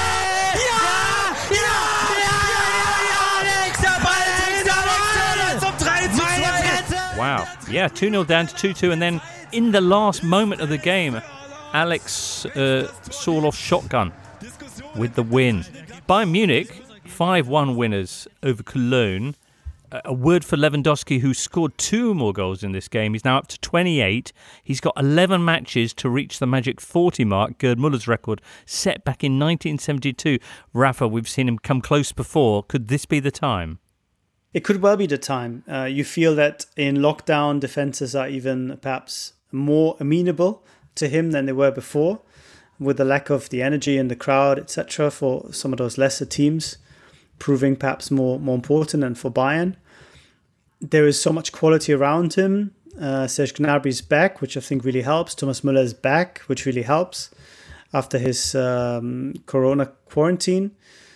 Wow. Yeah, 2-0 down to 2-2, and then in the last moment of the game, Alex Sorloth shotgun with the win. Bayern Munich 5-1 winners over Cologne. A word for Lewandowski, who scored 2 more goals in this game. He's now up to 28. He's got 11 matches to reach the magic 40 mark, Gerd Muller's record, set back in 1972. Rafa, we've seen him come close before. Could this be the time? It could well be the time. You feel that in lockdown, defences are even perhaps more amenable to him than they were before, with the lack of the energy in the crowd, etc., for some of those lesser teams, proving perhaps more important, and for Bayern. There is so much quality around him. Serge Gnabry's back, which I think really helps. Thomas Müller is back, which really helps after his corona quarantine.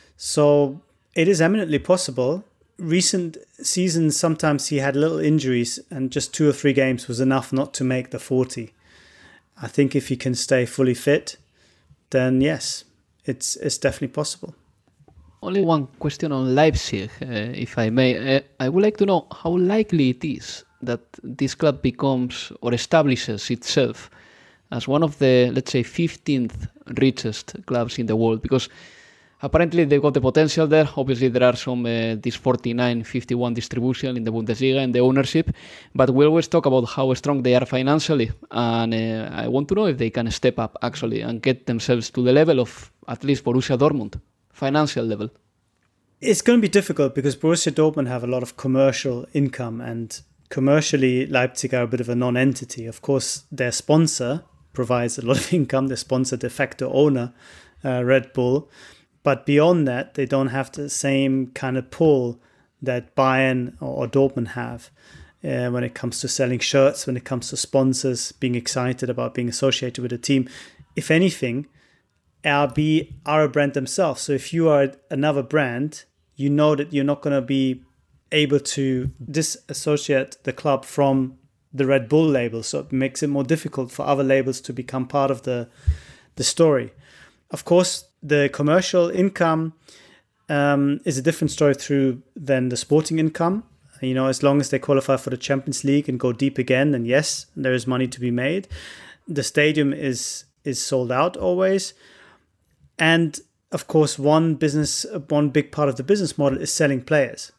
So it is eminently possible. Recent seasons, sometimes he had little injuries, and just 2 or 3 games was enough not to make the 40. I think if he can stay fully fit, then yes, it's definitely possible. Only one question on Leipzig, if I may. I would like to know how likely it is that this club becomes or establishes itself as one of the, let's say, 15th richest clubs in the world, because apparently they've got the potential there. Obviously, there are some this 49-51 distribution in the Bundesliga and the ownership, but we always talk about how strong they are financially, and I want to know if they can step up actually and get themselves to the level of at least Borussia Dortmund, financial level. It's going to be difficult because Borussia Dortmund have a lot of commercial income, and commercially Leipzig are a bit of a non-entity. Of course, their sponsor provides a lot of income, their sponsor, de facto owner, Red Bull. But beyond that, they don't have the same kind of pull that Bayern or Dortmund have when it comes to selling shirts, when it comes to sponsors being excited about being associated with a team. If anything, RB are a brand themselves. So if you are another brand, you know that you're not going to be able to disassociate the club from the Red Bull label. So it makes it more difficult for other labels to become part of the story. Of course, the commercial income is a different story than the sporting income. You know, as long as they qualify for the Champions League and go deep again, then yes, there is money to be made. The stadium is sold out always. And of course, one big part of the business model is selling players.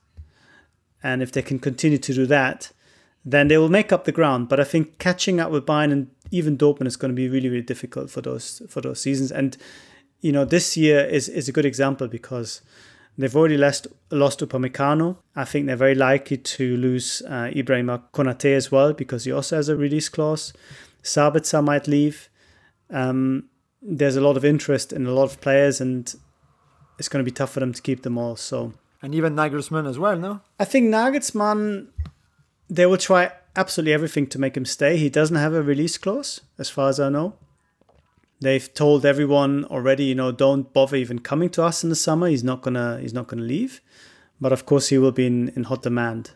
And if they can continue to do that, then they will make up the ground. But I think catching up with Bayern and even Dortmund is going to be really, really difficult for those seasons. And you know, this year is a good example because they've already lost Upamecano. I think they're very likely to lose Ibrahima Konate as well because he also has a release clause. Sabitzer might leave. There's a lot of interest in a lot of players, and it's going to be tough for them to keep them all. So, and even Nagelsmann as well, no? I think Nagelsmann, they will try absolutely everything to make him stay. He doesn't have a release clause, as far as I know. They've told everyone already, you know, don't bother even coming to us in the summer. He's not gonna leave, but of course he will be in hot demand.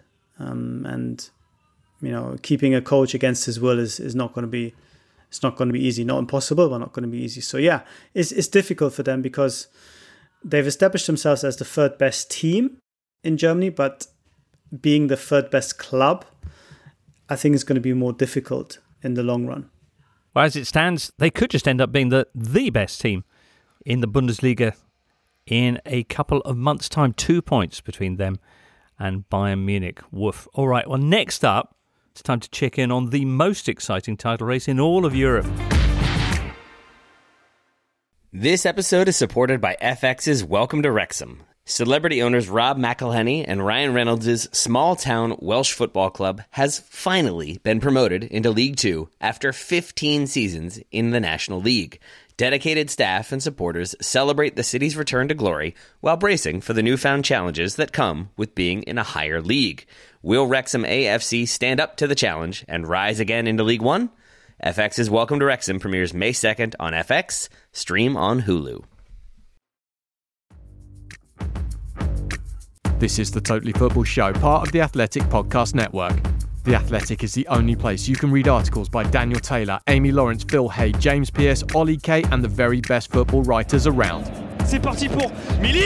And you know, keeping a coach against his will is not going to be. It's not going to be easy. Not impossible, but not going to be easy. So yeah, it's difficult for them because they've established themselves as the 3rd best team in Germany, but being the 3rd best club, I think it's going to be more difficult in the long run. Well, as it stands, they could just end up being the best team in the Bundesliga in a couple of months' time. 2 points between them and Bayern Munich. Woof. All right, well, next up, it's time to check in on the most exciting title race in all of Europe. This episode is supported by FX's Welcome to Wrexham. Celebrity owners Rob McElhenney and Ryan Reynolds' small-town Welsh football club has finally been promoted into League Two after 15 seasons in the National League. Dedicated staff and supporters celebrate the city's return to glory while bracing for the newfound challenges that come with being in a higher league. Will Wrexham AFC stand up to the challenge and rise again into League One? FX's Welcome to Wrexham premieres May 2nd on FX, stream on Hulu. This is the Totally Football Show, part of the Athletic Podcast Network. The Athletic is the only place you can read articles by Daniel Taylor, Amy Lawrence, Phil Hay, James Pearce, Ollie Kay, and the very best football writers around. C'est parti pour Milik!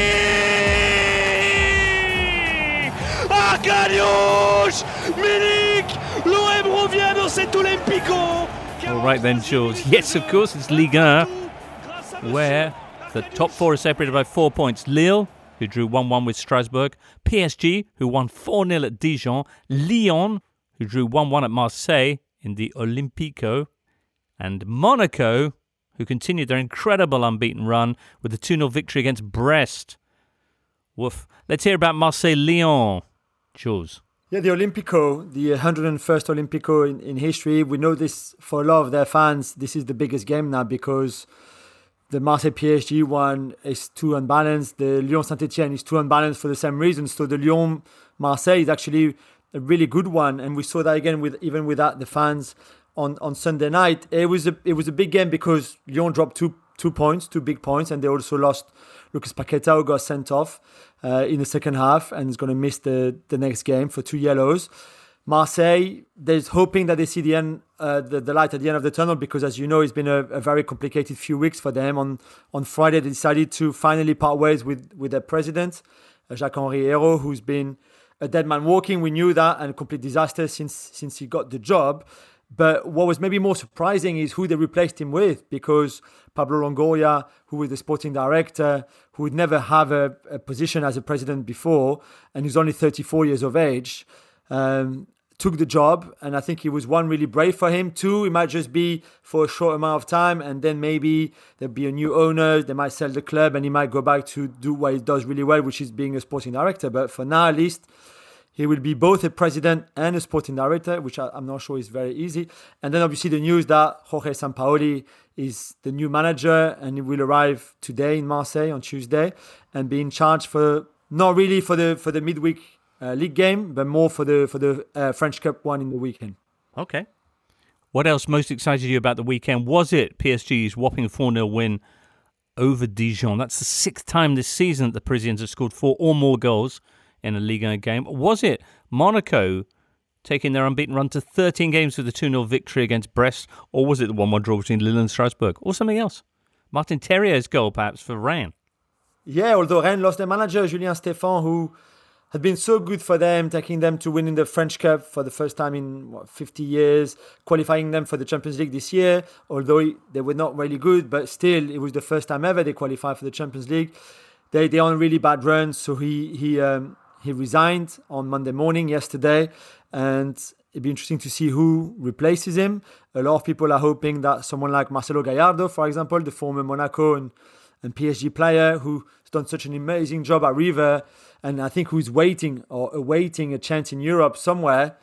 Arkadiusz Milik! L'OM revient dans cet Olympico! All right then, Jules. Yes, of course, it's Ligue 1, where the top 4 are separated by 4 points. Lille, who drew 1-1 with Strasbourg, PSG, who won 4-0 at Dijon, Lyon, who drew 1-1 at Marseille in the Olympico, and Monaco, who continued their incredible unbeaten run with a 2-0 victory against Brest. Woof. Let's hear about Marseille-Lyon. Jules. Yeah, the Olympico, the 101st Olympico in history. We know this for a lot of their fans. This is the biggest game now because the Marseille PSG one is too unbalanced. The Lyon Saint-Etienne is too unbalanced for the same reasons. So the Lyon Marseille is actually a really good one, and we saw that again even without the fans on Sunday night. It was a big game because Lyon dropped two big points, and they also lost Lucas Paqueta, who got sent off in the second half and is going to miss the next game for 2 yellows. Marseille, there's hoping that they see the end, the light at the end of the tunnel, because as you know, it's been a very complicated few weeks for them. On Friday, they decided to finally part ways with their president, Jacques-Henri Hérault, who's been a dead man walking. We knew that, and a complete disaster since he got the job. But what was maybe more surprising is who they replaced him with, because Pablo Longoria, who was the sporting director, who would never have a position as a president before, and who's only 34 years of age, took the job. And I think it was, one, really brave for him. Two, it might just be for a short amount of time, and then maybe there'll be a new owner, they might sell the club, and he might go back to do what he does really well, which is being a sporting director. But for now, at least, he will be both a president and a sporting director, which I'm not sure is very easy. And then obviously the news that Jorge Sampaoli is the new manager, and he will arrive today in Marseille on Tuesday and be in charge for, not really for the midweek league game, but more for the French Cup one in the weekend. Okay. What else most excited you about the weekend? Was it PSG's whopping 4-0 win over Dijon? That's the 6th time this season that the Parisians have scored 4 or more goals in a Ligue 1 game. Was it Monaco taking their unbeaten run to 13 games with a 2-0 victory against Brest? Or was it the 1-1 draw between Lille and Strasbourg? Or something else? Martin Terrier's goal, perhaps, for Rennes. Yeah, although Rennes lost their manager, Julien Stéphan, who had been so good for them, taking them to winning the French Cup for the first time in 50 years, qualifying them for the Champions League this year, although they were not really good, but still, it was the first time ever they qualified for the Champions League. They're on really bad runs, so he resigned on Monday morning yesterday, and it'd be interesting to see who replaces him. A lot of people are hoping that someone like Marcelo Gallardo, for example, the former Monaco and PSG player who's done such an amazing job at River, and I think who's waiting or awaiting a chance in Europe somewhere,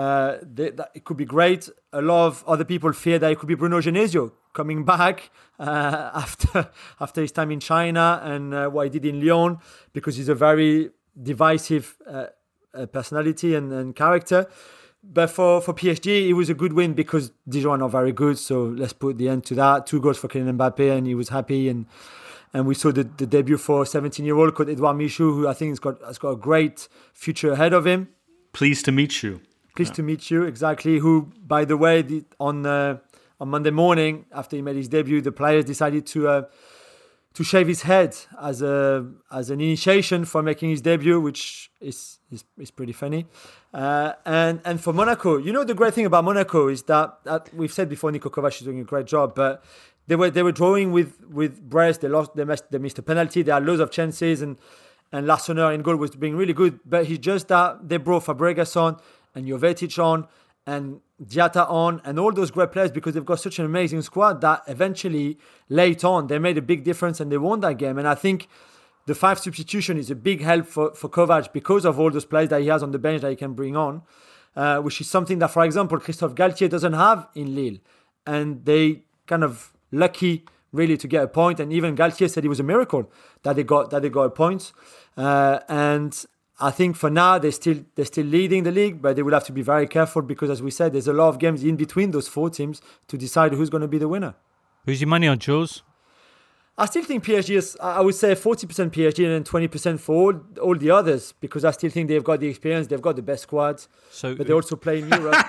that it could be great. A lot of other people fear that it could be Bruno Genesio coming back after his time in China and what he did in Lyon, because he's a very divisive personality and character. But for PSG, it was a good win because Dijon are not very good, so let's put the end to that. 2 goals for Kylian Mbappe, and he was happy. And we saw the debut for 17-year-old called Edouard Michou, who I think has got a great future ahead of him. Pleased to meet you. Pleased to meet you, exactly. Who, by the way, on Monday morning, after he made his debut, the players decided to shave his head as an initiation for making his debut, which is pretty funny. And for Monaco, you know, the great thing about Monaco is that we've said before, Niko Kovac is doing a great job, but they were drawing with Brest. They missed a penalty. They had loads of chances, and Larsonneur in goal was being really good. But it's just that they brought Fabregas on and Jovetic on and Diatta on and all those great players, because they've got such an amazing squad that eventually, late on, they made a big difference and they won that game. And I think the 5 substitution is a big help for Kovac because of all those players that he has on the bench that he can bring on, which is something that, for example, Christophe Galtier doesn't have in Lille. And they kind of lucky really to get a point. And even Galtier said it was a miracle that they got a point. And I think for now they're still leading the league, but they will have to be very careful because, as we said, there's a lot of games in between those 4 teams to decide who's going to be the winner. Who's your money on, Jules? I still think PSG is, I would say 40% PSG and then 20% for all the others, because I still think they've got the experience, they've got the best squads, but they also play in Europe.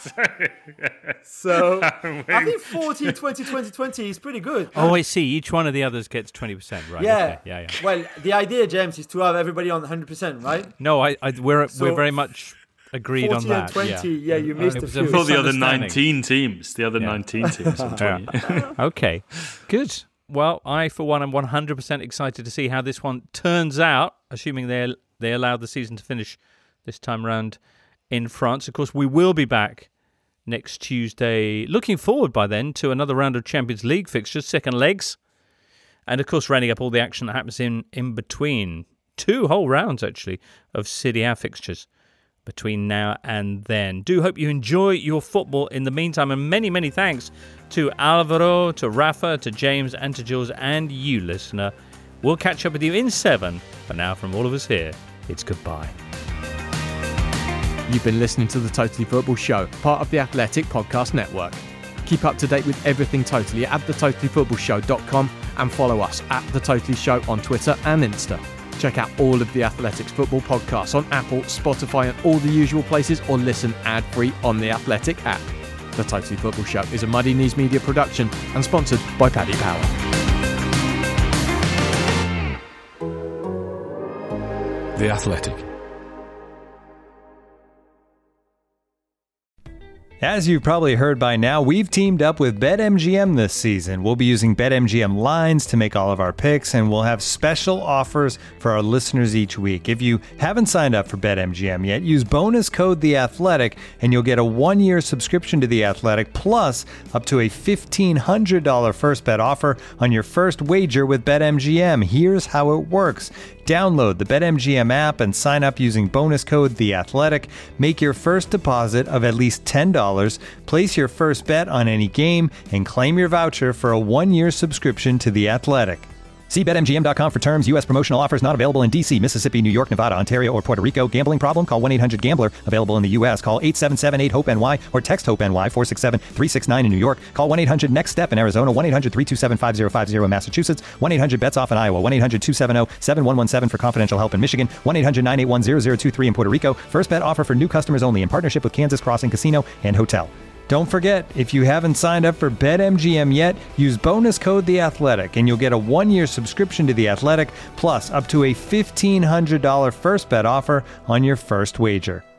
So I think 40, 20, 20, 20 is pretty good. Oh, I see. Each one of the others gets 20%, right? Yeah. Okay. Yeah. Well, the idea, James, is to have everybody on 100%, right? No, we're very much agreed on that. 40 and 20, yeah, you missed a few. For the other 19 teams. The other 19 teams on 20. Okay, good. Well, I, for one, am 100% excited to see how this one turns out, assuming they allowed the season to finish this time around in France. Of course, we will be back next Tuesday. Looking forward by then to another round of Champions League fixtures, second legs. And, of course, rounding up all the action that happens in between. 2 whole rounds, actually, of Serie A fixtures between now and then. Do hope you enjoy your football in the meantime. And many, many thanks to Alvaro, to Rafa, to James, and to Jules, and you, listener. We'll catch up with you in 7. For now, from all of us here, it's goodbye. You've been listening to The Totally Football Show, part of the Athletic Podcast Network. Keep up to date with everything Totally at thetotallyfootballshow.com and follow us at The Totally Show on Twitter and Insta. Check out all of the Athletics football podcasts on Apple, Spotify and all the usual places, or listen ad-free on the Athletic app. The Totally Football Show is a Muddy Knees Media production and sponsored by Paddy Power. The Athletic. As you've probably heard by now, we've teamed up with BetMGM this season. We'll be using BetMGM lines to make all of our picks, and we'll have special offers for our listeners each week. If you haven't signed up for BetMGM yet, use bonus code The Athletic, and you'll get a 1-year subscription to The Athletic, plus up to a $1,500 first bet offer on your first wager with BetMGM. Here's how it works. Download the BetMGM app and sign up using bonus code The Athletic. Make your first deposit of at least $10. Place your first bet on any game and claim your voucher for a 1-year subscription to The Athletic. See BetMGM.com for terms. U.S. promotional offers not available in D.C., Mississippi, New York, Nevada, Ontario, or Puerto Rico. Gambling problem? Call 1-800-GAMBLER. Available in the U.S. Call 877-8-HOPE-NY or text HOPE-NY 467-369 in New York. Call 1-800-NEXT-STEP in Arizona. 1-800-327-5050 in Massachusetts. 1-800-BETS-OFF in Iowa. 1-800-270-7117 for confidential help in Michigan. 1-800-981-0023 in Puerto Rico. First bet offer for new customers only in partnership with Kansas Crossing Casino and Hotel. Don't forget, if you haven't signed up for BetMGM yet, use bonus code The Athletic, and you'll get a 1-year subscription to The Athletic, plus up to a $1,500 first bet offer on your first wager.